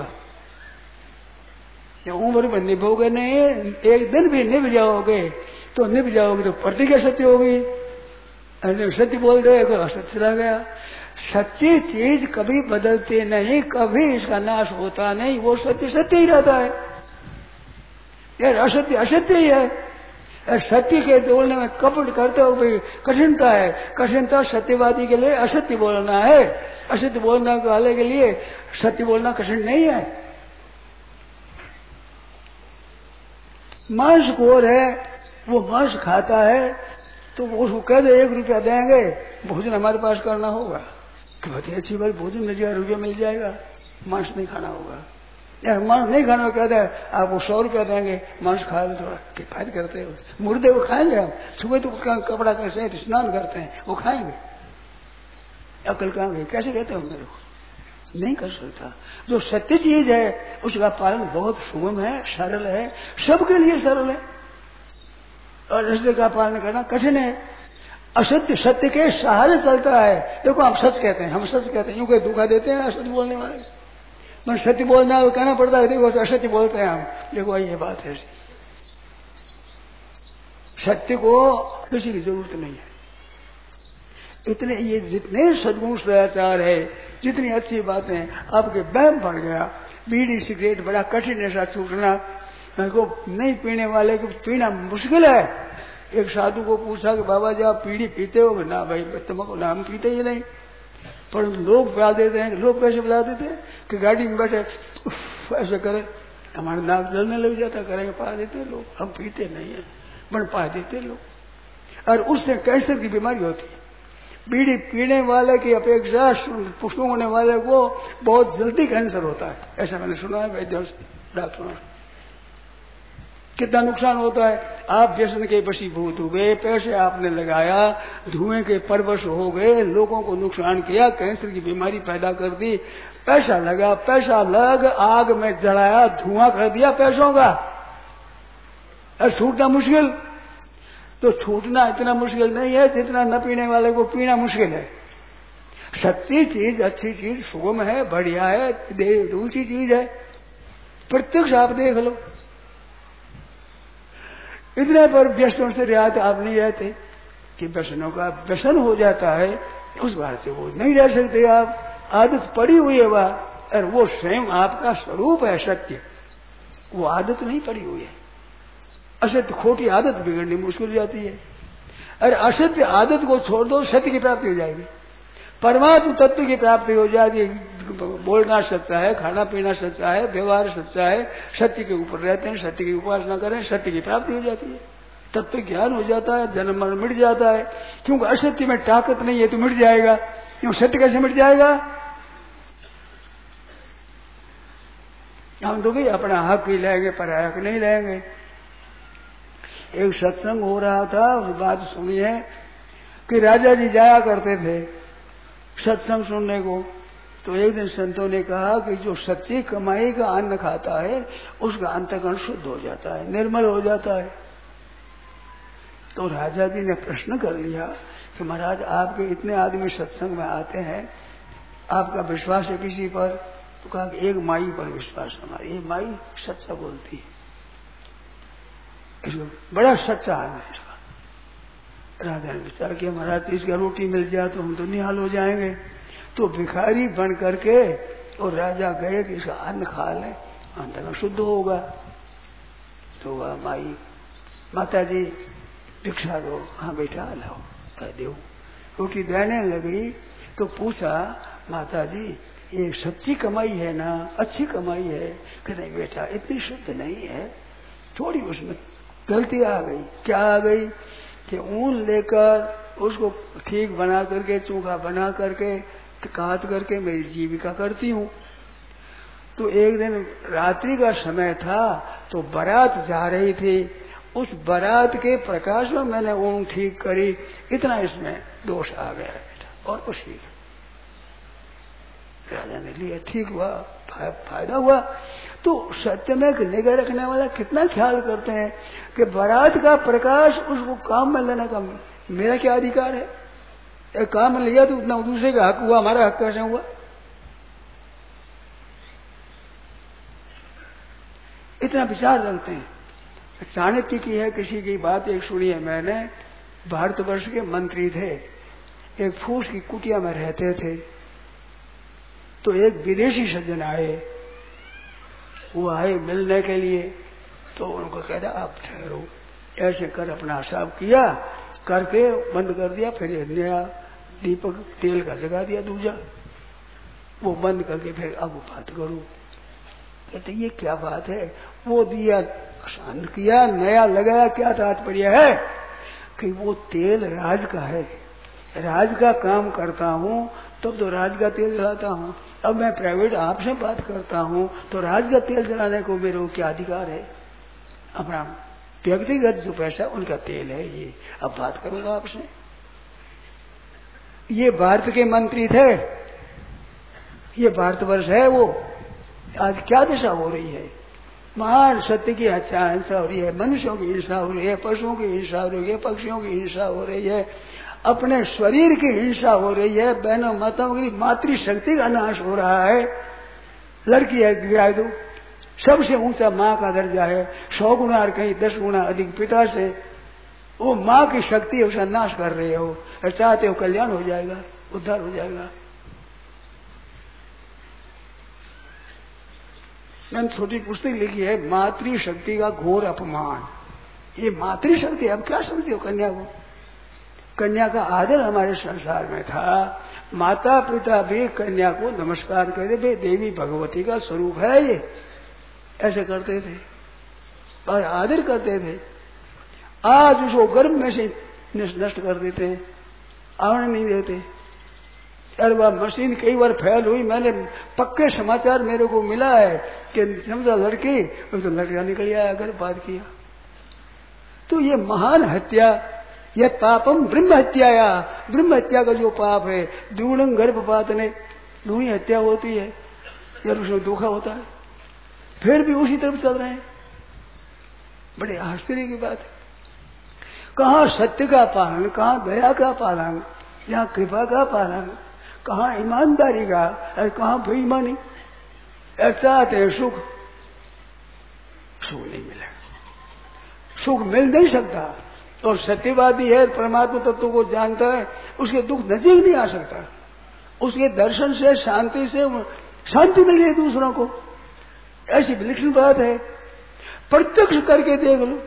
उम्र में निभोगे नहीं, एक दिन भी निभ जाओगे तो प्रतिज्ञा सत्य होगी। अरे सत्य बोल गए तो असत्य चला गया। सच्ची चीज कभी बदलती नहीं, कभी इसका नाश होता नहीं, वो सत्य सत्य ही रहता है। यार असत्य असत्य ही है। सत्य के बोलने में कपट करते हो भाई कठिनता है। कठिनता सत्यवादी के लिए असत्य बोलना है, असत्य बोलने वाले के लिए सत्य बोलना कठिन नहीं है। मांसखोर है, वो मांस खाता है तो उसको कह दे 1 रुपया देंगे, भोजन हमारे पास करना होगा कि बहुत अच्छी बात, भोजन मिल जाएगा, रुपया मिल जाएगा, मांस नहीं खाना होगा। या मांस नहीं खाना कहते हैं आपको 100 रुपया देंगे, मांस खाए थोड़ा किफायत करते हो। मुर्दे को खाएंगे हम, सुबह तो कपड़ा कैसे स्नान करते हैं, वो खाएंगे। अकल कहाँ गई? कैसे कहते हो मेरे को? नहीं कर सकता। जो सत्य चीज है उसका पालन बहुत सुगम है, सरल है, सबके लिए सरल है, और असत्य का पालन करना कठिन है। असत्य सत्य के सहारे चलता है। देखो हम सच कहते हैं, हम सच कहते हैं, यूं कोई धोखा देते हैं असत्य बोलने वाले। मैं सत्य बोलना है कहना पड़ता है, देखो असत्य बोलते हैं हम, देखो ये बात है। सत्य को किसी की जरूरत नहीं है। इतने ये जितने सद्गुण सदाचार है, जितनी अच्छी बातें, आपके वहम पड़ गया। बीड़ी सिगरेट बड़ा कठिन ऐसा छूटना, को नहीं पीने वाले को पीना मुश्किल है। एक साधु को पूछा कि बाबा जी आप बीड़ी पीते हो? ना भाई तम्बाकू ना, हम पीते ही नहीं, पर लोग पिला देते हैं। लोग कैसे पिला देते हैं कि गाड़ी में बैठे ऐसे करे, हमारा नाक जलने लग जाता, करेंगे पा देते लोग। हम पीते नहीं है, पर पा देते लोग। और उससे कैंसर की बीमारी होती है। बीड़ी पीने वाले की अपेक्षा पुष्पों होने वाले को बहुत जल्दी कैंसर होता है, ऐसा मैंने सुना है वैद्यों से, डॉक्टरों से। कितना नुकसान होता है। आप व्यसन के वशीभूत हो गए, पैसे आपने लगाया, धुएं के परवश हो गए, लोगों को नुकसान किया, कैंसर की बीमारी पैदा कर दी। पैसा लगा, पैसा लग आग में जलाया, धुआं कर दिया पैसों का, और छूटना मुश्किल। तो छूटना इतना मुश्किल नहीं है जितना न पीने वाले को पीना मुश्किल है। सच्ची चीज, अच्छी चीज, सुगम है, बढ़िया है, दूसरी चीज है, प्रत्यक्ष आप देख लो। इतने पर व्यसनों से रियायत आप नहीं रहते कि व्यसनों का व्यसन हो जाता है, उस बात से वो नहीं रह सकते आप। आदत पड़ी हुई है वह, और वो स्वयं आपका स्वरूप है सत्य, वो आदत नहीं पड़ी हुई है। असत्य खोटी आदत बिगड़नी मुश्किल हो जाती है। अरे असत्य आदत को छोड़ दो, सत्य की प्राप्ति हो जाएगी, परमात्म तत्व की प्राप्ति हो जाएगी। बोलना सच्चा है, खाना पीना सच्चा है, व्यवहार सच्चा है, सत्य के ऊपर रहते हैं, सत्य की उपासना करें, सत्य की प्राप्ति हो जाती है, तत्व ज्ञान हो जाता है, जन्म मरण मिट जाता है। क्योंकि असत्य में ताकत नहीं है तो मिट जाएगा, क्यों सत्य कैसे मिट जाएगा? हम तो भाई अपना हक ही लेंगे, पराया हक नहीं लेंगे। एक सत्संग हो रहा था, उस बात सुनी है कि राजा जी जाया करते थे सत्संग सुनने को। तो एक दिन संतों ने कहा कि जो सच्ची कमाई का अन्न खाता है उसका अंतःकरण शुद्ध हो जाता है, निर्मल हो जाता है। तो राजा जी ने प्रश्न कर लिया कि महाराज आपके इतने आदमी सत्संग में आते हैं, आपका विश्वास है किसी पर? तो कहा कि एक माई पर विश्वास हमारी, ये माई सच्चा बोलती है, इसको बड़ा सच्चा है इसका। राजा ने विचार किया महाराज इसका रोटी मिल जाए तो हम तो निहाल हो जाएंगे। तो भिखारी बन करके और राजा गए कि इसका अन्न खा ले, अंतःकरण शुद्ध होगा। तो वह माई, माता जी भिक्षा दो। हाँ बेटा लाओ, कह दो। रोटी देने लगी तो पूछा माता जी ये सच्ची कमाई है ना, अच्छी कमाई है? कि नहीं बेटा इतनी शुद्ध नहीं है, थोड़ी उसमें गलती आ गई। क्या आ गई कि ऊन लेकर उसको ठीक बना करके, चूखा बना करके, काट करके मेरी जीविका करती हूँ। तो एक दिन रात्रि का समय था तो बारात जा रही थी, उस बारात के प्रकाश में मैंने ऊन ठीक करी, इतना इसमें दोष आ गया बेटा, और कुछ नहीं। राजा ने लिया, ठीक हुआ, फायदा हुआ। तो सत्य में निगाह रखने वाला कितना ख्याल करते हैं कि बारात का प्रकाश उसको काम में लेने का मेरा क्या अधिकार है? एक काम में लिया तो उतना दूसरे का हक हुआ, हमारा हक कैसे हुआ? इतना विचार रखते हैं। चाणक्य की है किसी की बात एक सुनी है मैंने। भारतवर्ष के मंत्री थे, एक फूस की कुटिया में रहते थे। तो एक विदेशी सज्जन आए, वो आए मिलने के लिए। तो उनको कह दिया आप ठहरो, ऐसे कर अपना हिसाब किया, करके बंद कर दिया। फिर नया दीपक तेल का जगा दिया दूजा, वो बंद करके फिर अब बात करूं। कहते ये क्या बात है? वो दिया शांत किया, नया लगाया, क्या तात्पर्य है कि वो तेल राज का है, राज का काम करता हूँ तब तो राज का तेल जलाता हूँ। अब मैं प्राइवेट आपसे बात करता हूँ तो राज का तेल जलाने को मेरे को क्या अधिकार है? अपना व्यक्तिगत जो पैसा उनका तेल है ये, अब बात करूंगा आपसे। ये भारत के मंत्री थे, ये भारतवर्ष है। वो आज क्या दशा हो रही है? महान सत्य की अच्छा हिंसा हो रही है, मनुष्यों की हिंसा हो रही है, पशुओं की हिंसा हो रही है, पक्षियों की हिंसा हो रही है, अपने शरीर की हिंसा हो रही है, बहनों माताओं की मातृशक्ति का नाश हो रहा है। लड़की है गिरा दो, सबसे ऊंचा माँ का दर्जा है, 100 गुना और कहीं 10 गुना अधिक पिता से। वो माँ की शक्ति उसका नाश कर रहे हो और चाहते हो कल्याण हो जाएगा, उद्धार हो जाएगा। मैंने छोटी पुस्तक लिखी है, मातृशक्ति का घोर अपमान। ये मातृशक्ति अब क्या समझते हो कन्या को? कन्या का आदर हमारे संसार में था, माता पिता भी कन्या को नमस्कार करते थे, देवी भगवती का स्वरूप है ये, ऐसे करते थे और आदर करते थे। आज उसको गर्भ में से नष्ट कर देते हैं, आने नहीं देते। अरे वह मशीन कई बार फेल हुई, मैंने पक्के समाचार मेरे को मिला है कि समझा लड़की, तो लड़का निकल आया, गर्भपात किया। तो ये महान हत्या, यह पापम ब्रह्म हत्याया, ब्रह्म हत्या का जो पाप है, द्विगुणं गर्भपात ने दूनी हत्या होती है, यार उसमें धोखा होता है, फिर भी उसी तरफ चल रहे हैं। बड़े आश्चर्य की बात है। कहाँ सत्य का पालन, कहाँ दया का पालन, यहाँ कृपा का पालन, कहाँ ईमानदारी का, और कहाँ बेईमानी। ऐसा है सुख, सुख नहीं मिलेगा, सुख मिल नहीं सकता। और सत्यवादी है, परमात्मा तत्व को जानता है, उसके दुख नजीक नहीं आ सकता। उसके दर्शन से, शांति से शांति मिल रही है दूसरों को। ऐसी विलक्षण बात है, प्रत्यक्ष करके देख लो।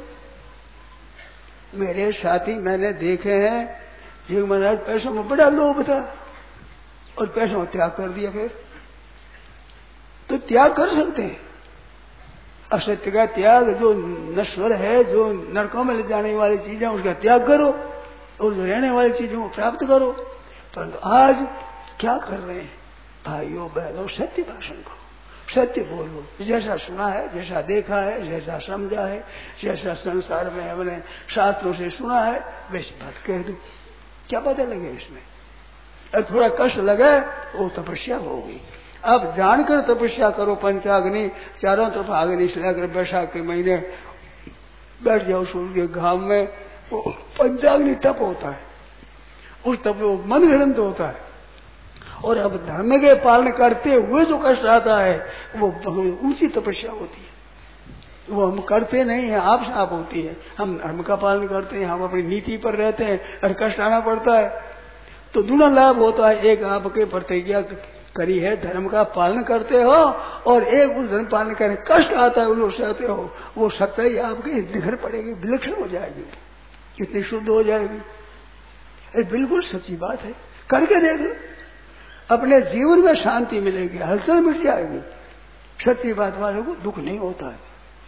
मेरे साथी मैंने देखे हैं, एक महाराज पैसों में बड़ा लोभ था और पैसों में त्याग कर दिया। फिर तो त्याग कर सकते हैं, असत्य का त्याग, जो नश्वर है, जो नरकों में ले जाने वाली चीजें उसका त्याग करो, और जो रहने वाली चीजों को प्राप्त करो। परंतु आज क्या कर रहे हैं भाइयों बहनों, सत्य भाषण को, सत्य बोलो। जैसा सुना है, जैसा देखा है, जैसा समझा है, जैसा संसार में हमने शास्त्रों से सुना है, वैसी बात कह दो। क्या पता लगे इसमें? और थोड़ा कष्ट लगे वो तपस्या होगी। अब जानकर तपस्या करो, पंचाग्नि चारों तरफ अग्नि लगाकर बैसाख के महीने बैठ जाओ सूर्य के घाम में, वो पंचाग्नि तप होता है, उस तप में मन घड़ंत होता है। और अब धर्म के पालन करते हुए जो कष्ट आता है वो ऊंची तपस्या होती है। वो हम करते नहीं है, आप से आप होती है। हम धर्म का पालन करते हैं, हम अपनी नीति पर रहते हैं और कष्ट आना पड़ता है तो दूना लाभ होता है। एक आपके प्रतिज्ञा करी है, धर्म का पालन करते हो, और एक उस धर्म पालन करने कष्ट आता है, उनको सहते हो, वो सच्चाई आपकी निखर पड़ेगी, विलक्षण हो जाएगी, कितनी शुद्ध हो जाएगी। ये बिल्कुल सच्ची बात है, करके देख लो, अपने जीवन में शांति मिलेगी, हलचल मिट जाएगी। सच्ची बात वालों को दुख नहीं होता है,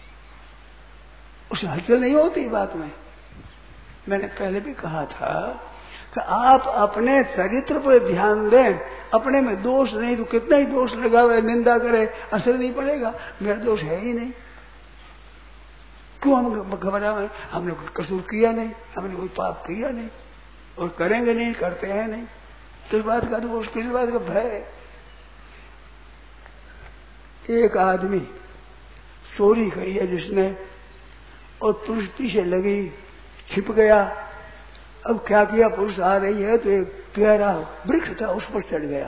उसे हलचल नहीं होती बात में। मैंने पहले भी कहा था कि आप अपने चरित्र पर ध्यान दें, अपने में दोष नहीं तो कितना ही दोष लगावे, निंदा करे, असर नहीं पड़ेगा। मेरा दोष है ही नहीं, क्यों हम घबराएं? हमने कोई कसूर किया नहीं, हमने कोई पाप किया नहीं, और करेंगे नहीं, करते हैं नहीं, किस बात का दोष, किस बात का भय? एक आदमी चोरी करी है जिसने, और पुलिस पीछे लगी, छिप गया। अब क्या किया, पुलिस आ रही है तो एक गहरा वृक्ष था, उस पर चढ़ गया।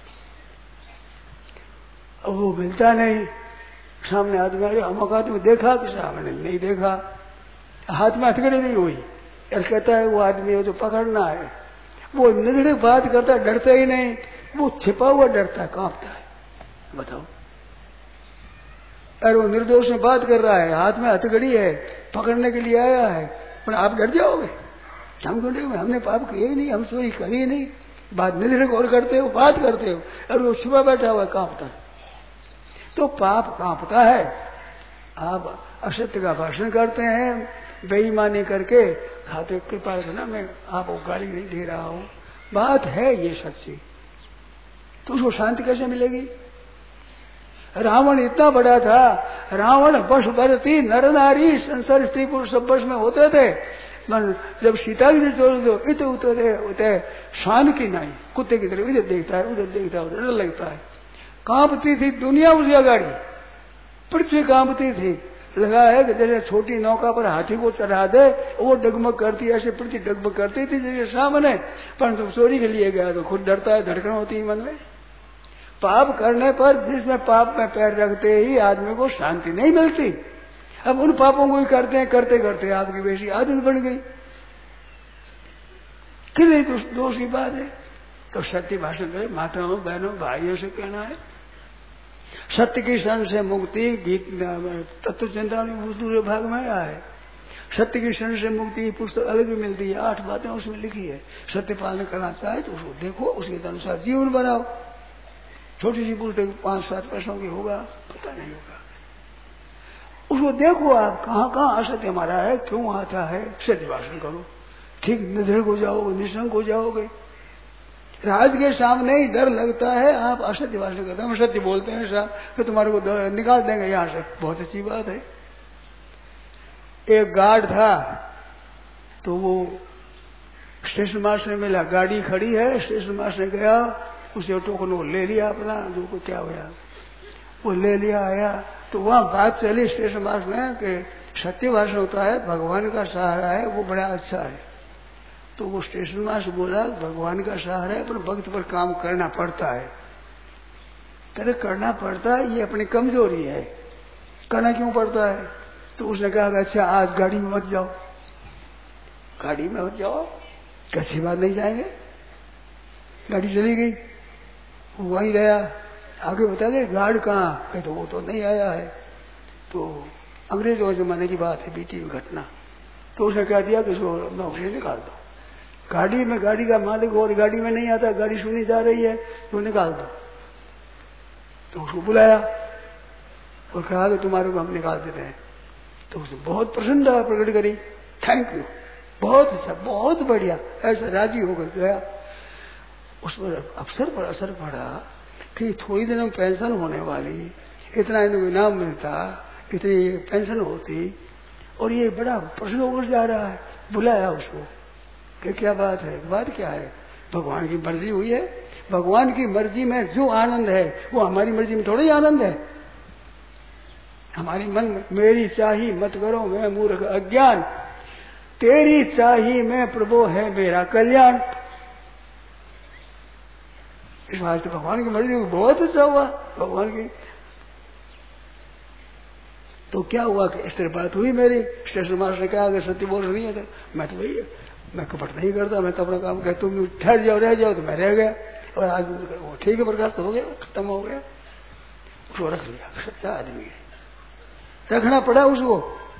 अब वो मिलता नहीं, सामने आदमी आ रहा, अमुक आदमी देखा कि सामने नहीं देखा, हाथ में हथकड़ी नहीं हुई। कहता है वो आदमी है तो पकड़ना है। वो निगड़े बात करता है, डरता ही नहीं, वो छिपा हुआ डरता है, कांपता है। बताओ, अरे वो निर्दोष में बात कर रहा है, हाथ में हथकड़ी है, पकड़ने के लिए आया है, पर आप डर जाओगे? हम क्यों डरेंगे? हमने पाप किए ही नहीं, हम चोरी करी ही नहीं। बात निधर गौर करते हो, बात करते हो, और वो छुपा बैठा हुआ कांपता है। तो पाप कांपता है। आप असत्य का भाषण करते हैं, बेईमानी करके खाते, कृपा करना, मैं आपको गाली नहीं दे रहा हूं, बात है ये सच्ची, तो उसको शांति कैसे मिलेगी? रावण इतना बड़ा था, रावण वश भरती नर नारी संसार स्त्री पुरुष सब वश में होते थे। जब सीता जी चोर दो इतने उतरे शान की नहीं, कुत्ते की तरफ इधर देखता है, उधर देखता है, डर लगता है। कांपती थी दुनिया उसकी अगाड़ी, पृथ्वी कांपती थी। लगा है कि जैसे छोटी नौका पर हाथी को चढ़ा दे, वो डगमग करती, ऐसे पृथ्वी डगमग करती थी जैसे सामने। परंतु चोरी के लिए गया तो खुद डरता है, धड़कन होती है मन में। पाप करने पर, जिसमें पाप में पैर रखते ही आदमी को शांति नहीं मिलती। अब उन पापों को ही करते हैं, करते करते आपकी वैसी आदत बन गई। कितनी दोष की बात है। तो सत्य भाषण करे, माताओं बहनों भाइयों से कहना है, सत्य की शरण से मुक्ति, गीत तत्व चिंता दूसरे भाग में आया है। सत्य की शरण से मुक्ति पुस्तक अलग मिलती है, 8 बातें उसमें लिखी है। सत्य पालन करना चाहे तो उसको देखो, उसके अनुसार जीवन बनाओ। छोटी सी पुस्तक 5-7 वर्षों की होगा, पता नहीं होगा, उसको देखो आप कहाँ कहाँ असत्य हमारा है, क्यों आता है, सत्य भाषण करो। ठीक निधड़ हो जाओगे, निशंक हो जाओगे। राज के सामने ही डर लगता है, आप असत्य भाषण करते हैं, हम सत्य बोलते हैं साहब कि तुम्हारे को निकाल देंगे यहाँ से। बहुत अच्छी बात है। एक गार्ड था तो वो स्टेशन मास्टर में मिला, गाड़ी खड़ी है, स्टेशन मास्टर गया, उसे टोकन वो ले लिया अपना, जो को क्या हुआ वो ले लिया, आया तो वहां बात चली स्टेशन मास्टर में कि सत्य भाषण होता है, भगवान का सहारा है, वो बड़ा अच्छा है। तो वो स्टेशन मास्टर बोला भगवान का सहारा है पर वक्त पर काम करना पड़ता है। तेरे करना पड़ता है, ये अपनी कमजोरी है, करना क्यों पड़ता है? तो उसने कहा अच्छा आज गाड़ी में मत जाओ, गाड़ी में मत जाओ, कैसी बात नहीं जाएंगे। गाड़ी चली गई, वो वहीं गया, आगे बता दे गार्ड कहाँ, कहे तो वो तो नहीं आया है। तो अंग्रेजों जमाने की बात है, बीती हुई घटना। तो उसने कह दिया कि उसको नौकरी निकाल दो। गाड़ी में गाड़ी का मालिक और गाड़ी में नहीं आता, गाड़ी सुनी जा रही है तो निकाल दो। तो उसको बुलाया और कहा कि तुम्हारे को हम निकाल देते हैं। तो उसने बहुत प्रसन्नता प्रकट करी, थैंक यू, बहुत अच्छा, बहुत बढ़िया, ऐसा राजी होकर गया। उस पर अफसर पर असर पड़ा कि थोड़ी दिन में पेंशन होने वाली, इतना इनको इनाम मिलता, इतनी पेंशन होती, और ये बड़ा प्रसन्न होकर जा रहा है। बुलाया उसको कि क्या बात है? बात क्या है? भगवान की मर्जी हुई है, भगवान की मर्जी में जो आनंद है वो हमारी मर्जी में थोड़ा ही आनंद है। हमारी मन में मेरी चाही मत करो मैं मूर्ख अज्ञान, तेरी चाही में प्रभु है मेरा कल्याण। इस बात से भगवान की मर्जी बहुत अच्छा हुआ भगवान की। तो क्या हुआ कि इस तरह बात हुई मेरी, स्टेशन मास्टर ने कहा अगर सत्य बोल रही है तो मैं तो वही, मैं कपट नहीं करता, मैं तो अपना काम कहता हूँ, ठहर जाओ रह जाओ, तो मैं रह गया। और आज वो ठीक है, प्रकाश तो हो गया, खत्म हो गया, उसको रख लिया। सच्चा आदमी है, रखना पड़ा उसको।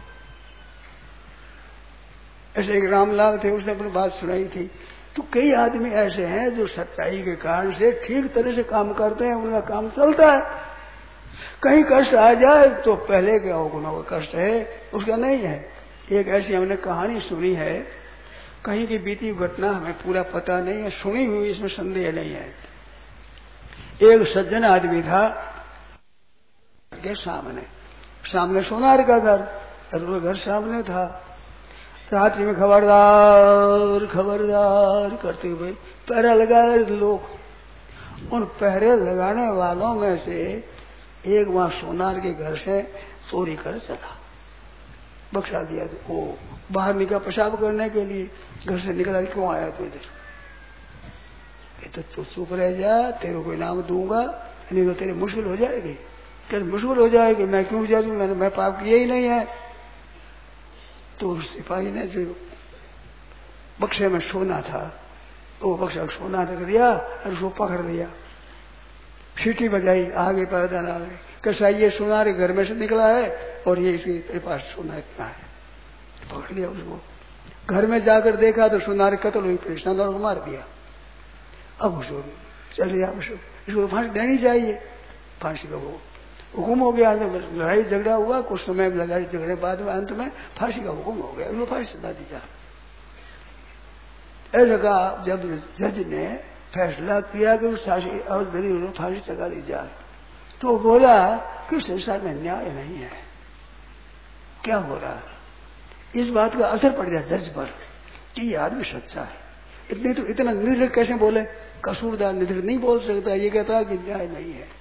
ऐसे एक रामलाल थे, उसने अपनी बात सुनाई थी। तो कई आदमी ऐसे हैं जो सच्चाई के कारण से ठीक तरह से काम करते हैं, उनका काम चलता है। कहीं कष्ट आ जाए तो पहले के अवगुणों का कष्ट है, उसका नहीं है। एक ऐसी हमने कहानी सुनी है, कहीं की बीती घटना हमें पूरा पता नहीं है, सुनी हुई, इसमें संदेह नहीं है। एक सज्जन आदमी था के सामने सोनार का घर, और घर सामने था। रात्रि में खबरदार खबरदार करते हुए पहरा लगाए लोग। उन पहरे लगाने वालों में से एक वहां सोनार के घर से चोरी कर चला, बख्शा दिया। वो बाहर निकला पेशाब करने के लिए, घर से निकला, क्यों आया तू इधर? तो तू चुप रह जा, तेरे को इनाम दूंगा, नहीं तो तेरी मुश्किल हो जाएगी। क्या मुश्किल हो जाएगी? मैं क्यों जा दूं, मैं पाप किया ही नहीं है। तो उस सिपाही ने जो बक्से में सोना था, वो बक्सा सोना रख दिया और उसको पकड़ लिया, सीटी बजाई, आगे पैदा ना आगे, कैसा ये सोनार घर में से निकला है और ये इसके पास सोना इतना है। पकड़ लिया उसको, घर में जाकर देखा तो सोनार कत्ल हुई, कृष्णा को मार दिया। अब उसको चल गया, इसको फांसी देनी चाहिए, फांसी का वो हुक्म हो गया। लड़ाई झगड़ा हुआ, कुछ समय लड़ाई झगड़े बाद में अंत में फांसी का हुक्म हो गया, उसको फांसी चला दी जा। ऐसा कहा जब जज ने फैसला किया कि उस फांसी चला दी जाए, तो बोला कि संसार में न्याय नहीं है, क्या हो रहा है? इस बात का असर पड़ गया जज पर कि ये आदमी सच्चा है। इतनी तो इतना निर्दय कैसे बोले? कसूरदार निर्दय नहीं बोल सकता, ये कहता है कि न्याय नहीं है।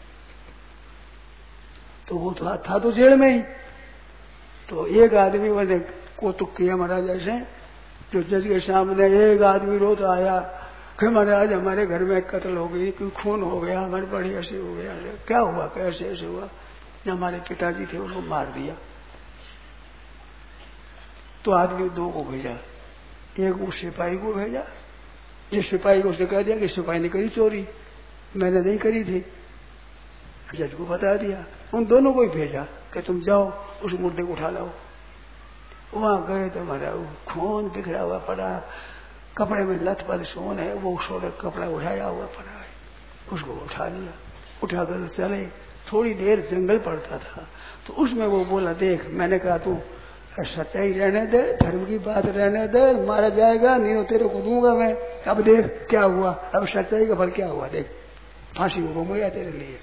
तो वो तो था तो जेल में ही। तो एक आदमी मैंने कौतुक किया महाराज ऐसे, जो जज के सामने एक आदमी रोज आया कि महाराज हमारे घर में कत्ल हो गई, कोई खून हो गया, हमारे बड़ी ऐसे हो गया। क्या हुआ? कैसे ऐसे हुआ? हमारे पिताजी थे, उनको मार दिया। तो आदमी दो को भेजा, एक उस सिपाही को भेजा, जिस सिपाही को उसने कह दिया कि सिपाही ने करी चोरी, मैंने नहीं करी थी, जज को बता दिया। उन दोनों को ही भेजा कि तुम जाओ उस मुर्दे को उठा लाओ। वहां गए तो हमारा खून बिखरा हुआ पड़ा, कपड़े में लथपथ सोन है, वो सोलर कपड़ा उठाया हुआ पड़ा है, उसको उठा लिया। उठाकर चले, थोड़ी देर जंगल पड़ता था, तो उसमें वो बोला देख, मैंने कहा तू सच्चाई रहने दे, धर्म की बात रहने दे, मारा जाएगा नहीं तो तेरे को दूंगा मैं। अब देख क्या हुआ, अब सच्चाई का फल क्या हुआ, देख फांसी हुक्म गया तेरे लिए।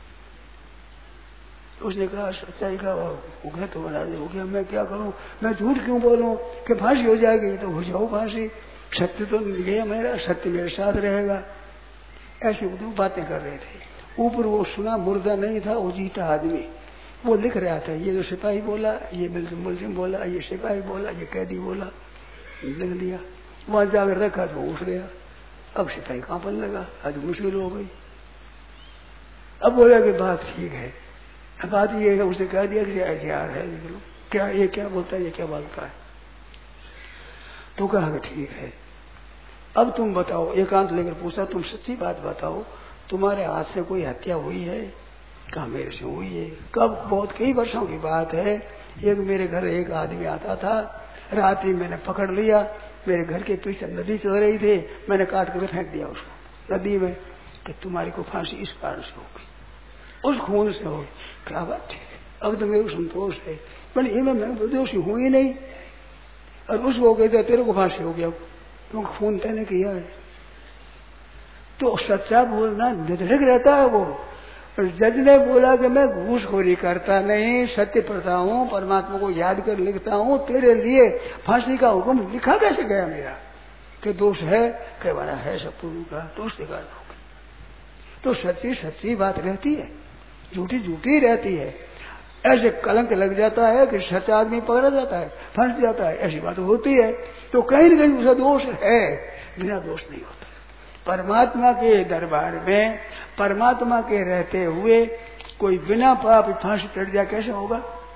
तो उसने कहा सच्चाई का हो गया तो महाराज हो गया, मैं क्या करूं, मैं झूठ क्यों बोलूं कि फांसी हो जाएगी, तो हो जाओ फांसी, सत्य तो गया मेरा, सत्य मेरे साथ रहेगा। ऐसी बातें कर रहे थे। ऊपर वो सुना, मुर्दा नहीं था, वो जीता आदमी, वो लिख रहा था, ये जो सिपाही बोला, ये मुलजिम बोला, ये सिपाही बोला, ये कैदी बोला, लिख लिया। वहां जाकर रखा तो उठ गया। अब सिपाही कांपने लगा, आज मुश्किल हो गई। अब बोला कि बात ठीक है, बात ये है, उसने कह दिया कि ऐसे यार है, क्या ये क्या बोलता है, ये क्या बोलता है। तो कहा कि ठीक है, अब तुम बताओ, एकांत लेकर पूछा, तुम सच्ची बात बताओ, तुम्हारे हाथ से कोई हत्या हुई है? कहा मेरे से हुई है। कब? बहुत कई वर्षों की बात है। एक मेरे घर एक आदमी आता था, रात ही मैंने पकड़ लिया, मेरे घर के पीछे नदी चल रही थी, मैंने काट कर फेंक दिया उसको नदी में, कि तुम्हारी को फांसी इस कारण से होगी, उस खून से होगी। क्या बात, ठीक है, अब तो मेरे को संतोष है, मैंने मैं दोषी हूं ही नहीं। और उसको कहते तेरे को फांसी हो गया, क्योंकि खून तैने किया है। तो सच्चा बोलना निधड़क रहता है वो। जज ने बोला कि मैं घूसखोरी करता नहीं, सत्य प्रथा हूं, परमात्मा को याद कर लिखता हूं, तेरे लिए फांसी का हुक्म लिखा कैसे गया मेरा, कि दोष है, कि बड़ा है सब पूर्व का, तो उसके कारण होगा। तो सच्ची सच्ची बात रहती है, झूठी झूठी रहती है। ऐसे कलंक लग जाता है कि सच्चा आदमी पकड़ा जाता है, फंस जाता है, ऐसी बात होती है। तो कहीं न कहीं उसका दोष है, बिना दोष नहीं होता। परमात्मा के दरबार में, परमात्मा के रहते हुए कोई बिना पाप फांसी चढ़ जाए, कैसे होगा?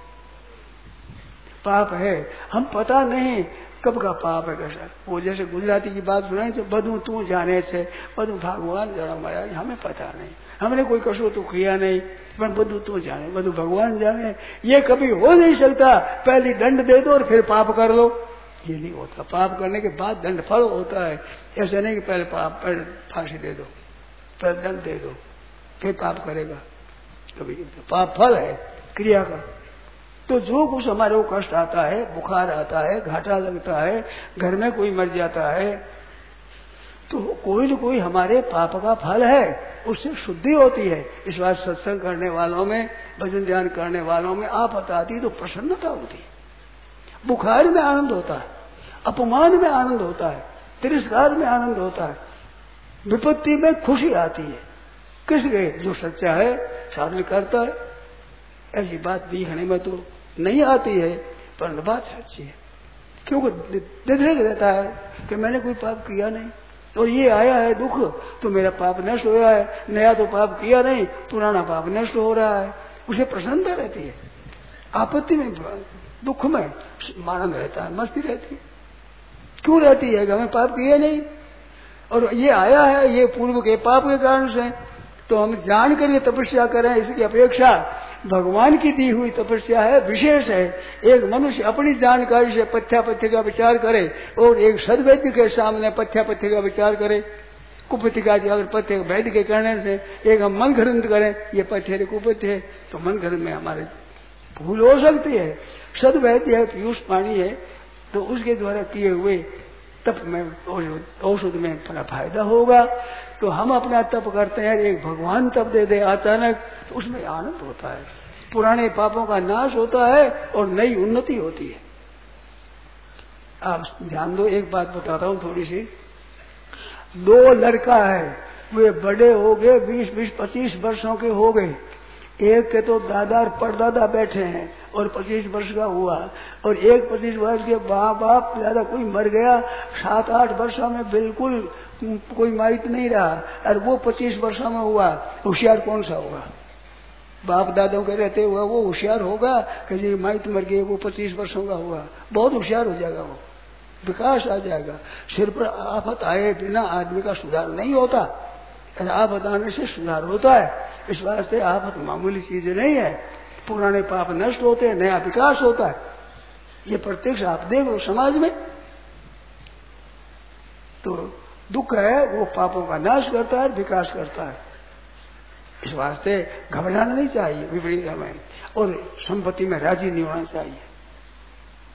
पाप है, हम पता नहीं कब का पाप है कैसा। वो जैसे गुजराती की बात सुनाई, तो बधु तू जाने से, बधु भगवान जाना महाराज, हमें पता नहीं, हमने कोई कसूर तो किया नहीं, पर बधु तू जाने, बधु भगवान जाने। ये कभी हो नहीं सकता, पहले दंड दे दो और फिर पाप कर लो, ये नहीं होता। पाप करने के बाद दंड फल होता है, ऐसा नहीं कि पहले पाप पर फांसी दे दो, पहले दंड दे दो, फिर पाप करेगा। कभी पाप फल है क्रिया का। तो जो कुछ हमारे को कष्ट आता है, बुखार आता है, घाटा लगता है, घर में कोई मर जाता है, तो कोई न कोई हमारे पाप का फल है, उससे शुद्धि होती है। इस बात सत्संग करने वालों में, भजन ध्यान करने वालों में आपत आती तो प्रसन्नता होती है, बुखार में आनंद होता है, अपमान में आनंद होता है, तिरस्कार में आनंद होता है, विपत्ति में खुशी आती है। किसके? जो सच्चा है, साधन करता है। ऐसी बात दिखने में तो नहीं आती है, पर बात सच्ची है, क्योंकि दिख रहता है कि मैंने कोई पाप किया नहीं, और ये आया है दुख तो मेरा पाप नष्ट हो रहा है, नया तो पाप किया नहीं, पुराना पाप नष्ट हो रहा है, उसे प्रसन्नता रहती है। आपत्ति में, दुख में आनंद रहता है, मस्ती रहती है। क्यों रहती है? कि हमें पाप किए नहीं, और ये आया है ये पूर्व के पाप के कारण से, तो हम जान कर ये तपस्या करें, इसकी अपेक्षा भगवान की दी हुई तपस्या है, विशेष है। एक मनुष्य अपनी जानकारी से पथ्यापथ्य का विचार करे, और एक सद्वैद्य के सामने पथ्यापथ्य का विचार करे। कुपथ्य का अगर पथ्य वैद्य के करने से एक हम मन ग्रंथ करें, ये पथ्य है कुपथ्य है, तो मन ग्रंथ में हमारे भूल हो सकती है। सद्वैद्य है, पीयूष पानी है, तो उसके द्वारा किए हुए तप में, औषध में बड़ा फायदा होगा। तो हम अपना तप करते हैं, एक भगवान तप दे दे अचानक, तो उसमें आनंद होता है, पुराने पापों का नाश होता है और नई उन्नति होती है। आप ध्यान दो, एक बात बताता हूँ थोड़ी सी। दो लड़का है, वे बड़े हो गए, 20-25 वर्षों के हो गए। एक के तो दादा और परदादा बैठे हैं और 25 वर्ष का हुआ, और एक 25 वर्ष के बाप दादा कोई मर गया, 7-8 वर्षों में बिल्कुल कोई माइट नहीं रहा, और वो 25 वर्षों में हुआ। होशियार कौन सा होगा? बाप दादों के रहते हुआ वो होशियार होगा कि जी माइट मर गए, वो 25 वर्षों का हुआ, बहुत होशियार हो जाएगा, वो विकास आ जाएगा। सिर पर आफत आए बिना आदमी का सुधार नहीं होता, आफत आने से सुधार होता है। इस वास्ते आफत मामूली चीज नहीं है, पुराने पाप नष्ट होते हैं, नया विकास होता है। ये प्रत्यक्ष आप देख लो समाज में। तो दुख है वो पापों का नाश करता है, विकास करता है। इस वास्ते घबराना नहीं चाहिए विपरीत में, और संपत्ति में राजी नहीं होना चाहिए।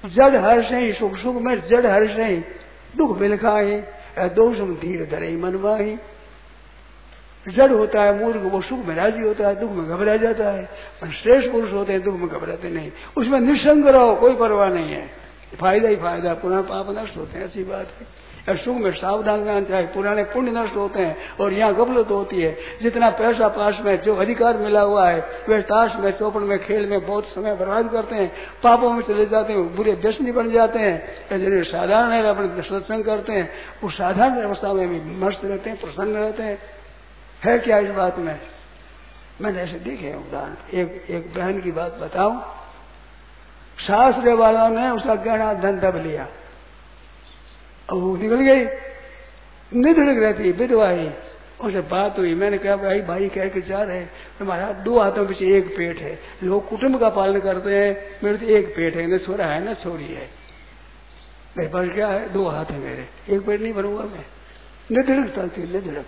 जड़ हर्ष है सुख सुख में जड़ हर्ष है दुख मिल खाए दोष धीरे धरे मन माही। जड़ होता है मूर्ख वो सुख में राजी होता है दुख में घबरा जाता है, पर श्रेष्ठ पुरुष होते हैं दुख में घबराते नहीं, उसमें निसंग रहो कोई परवाह नहीं है, फायदा ही फायदा, पुराने पाप नष्ट होते हैं ऐसी बात है। और सुख में सावधान रहना चाहिए, पुराने पुण्य नष्ट होते हैं और यहाँ गफलत होती है। जितना पैसा पास में जो अधिकार मिला हुआ है वे ताश में चौपड़ में खेल में बहुत समय बर्बाद करते हैं, पापों में चले जाते हैं, बुरे व्यसनी बन जाते हैं। जिन्हें साधारण है अपने सत्संग करते हैं वो साधारण अवस्था में भी मस्त रहते हैं, प्रसन्न रहते हैं। है क्या इस बात में? मैंने ऐसे देखे उदाहरण। एक बहन की बात बताऊं, शास्त्र वालों ने उसका गहना धन दब लिया और वो निकल गई, निधड़क रहती विधवा ही। उनसे बात हुई, मैंने कहा भाई कह के जा रहे तुम्हारा 2 हाथों में पीछे 1 पेट है, लोग कुटुंब का पालन करते हैं, मेरे तो 1 पेट है, न छोरा है न छोरी है, मेरे पास क्या है 2 हाथ है मेरे, 1 पेट नहीं भरूंगा मैं। निधड़क चलती निधड़क।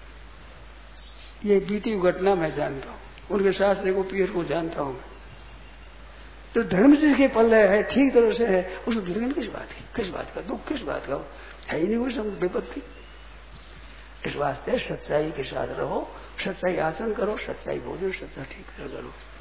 ये बीती घटना मैं जानता हूँ, उनके शास्त्र को पीर को जानता हूँ। तो धर्म जिसके पल्ले है ठीक तरह से है, उसको दुर्गन किस बात का दुख किस बात का है ही नहीं कोई सब विपत्ति। इस वास्ते सच्चाई के साथ रहो, सच्चाई आचरण करो, सच्चाई भोजन, सच्चा ठीक करो।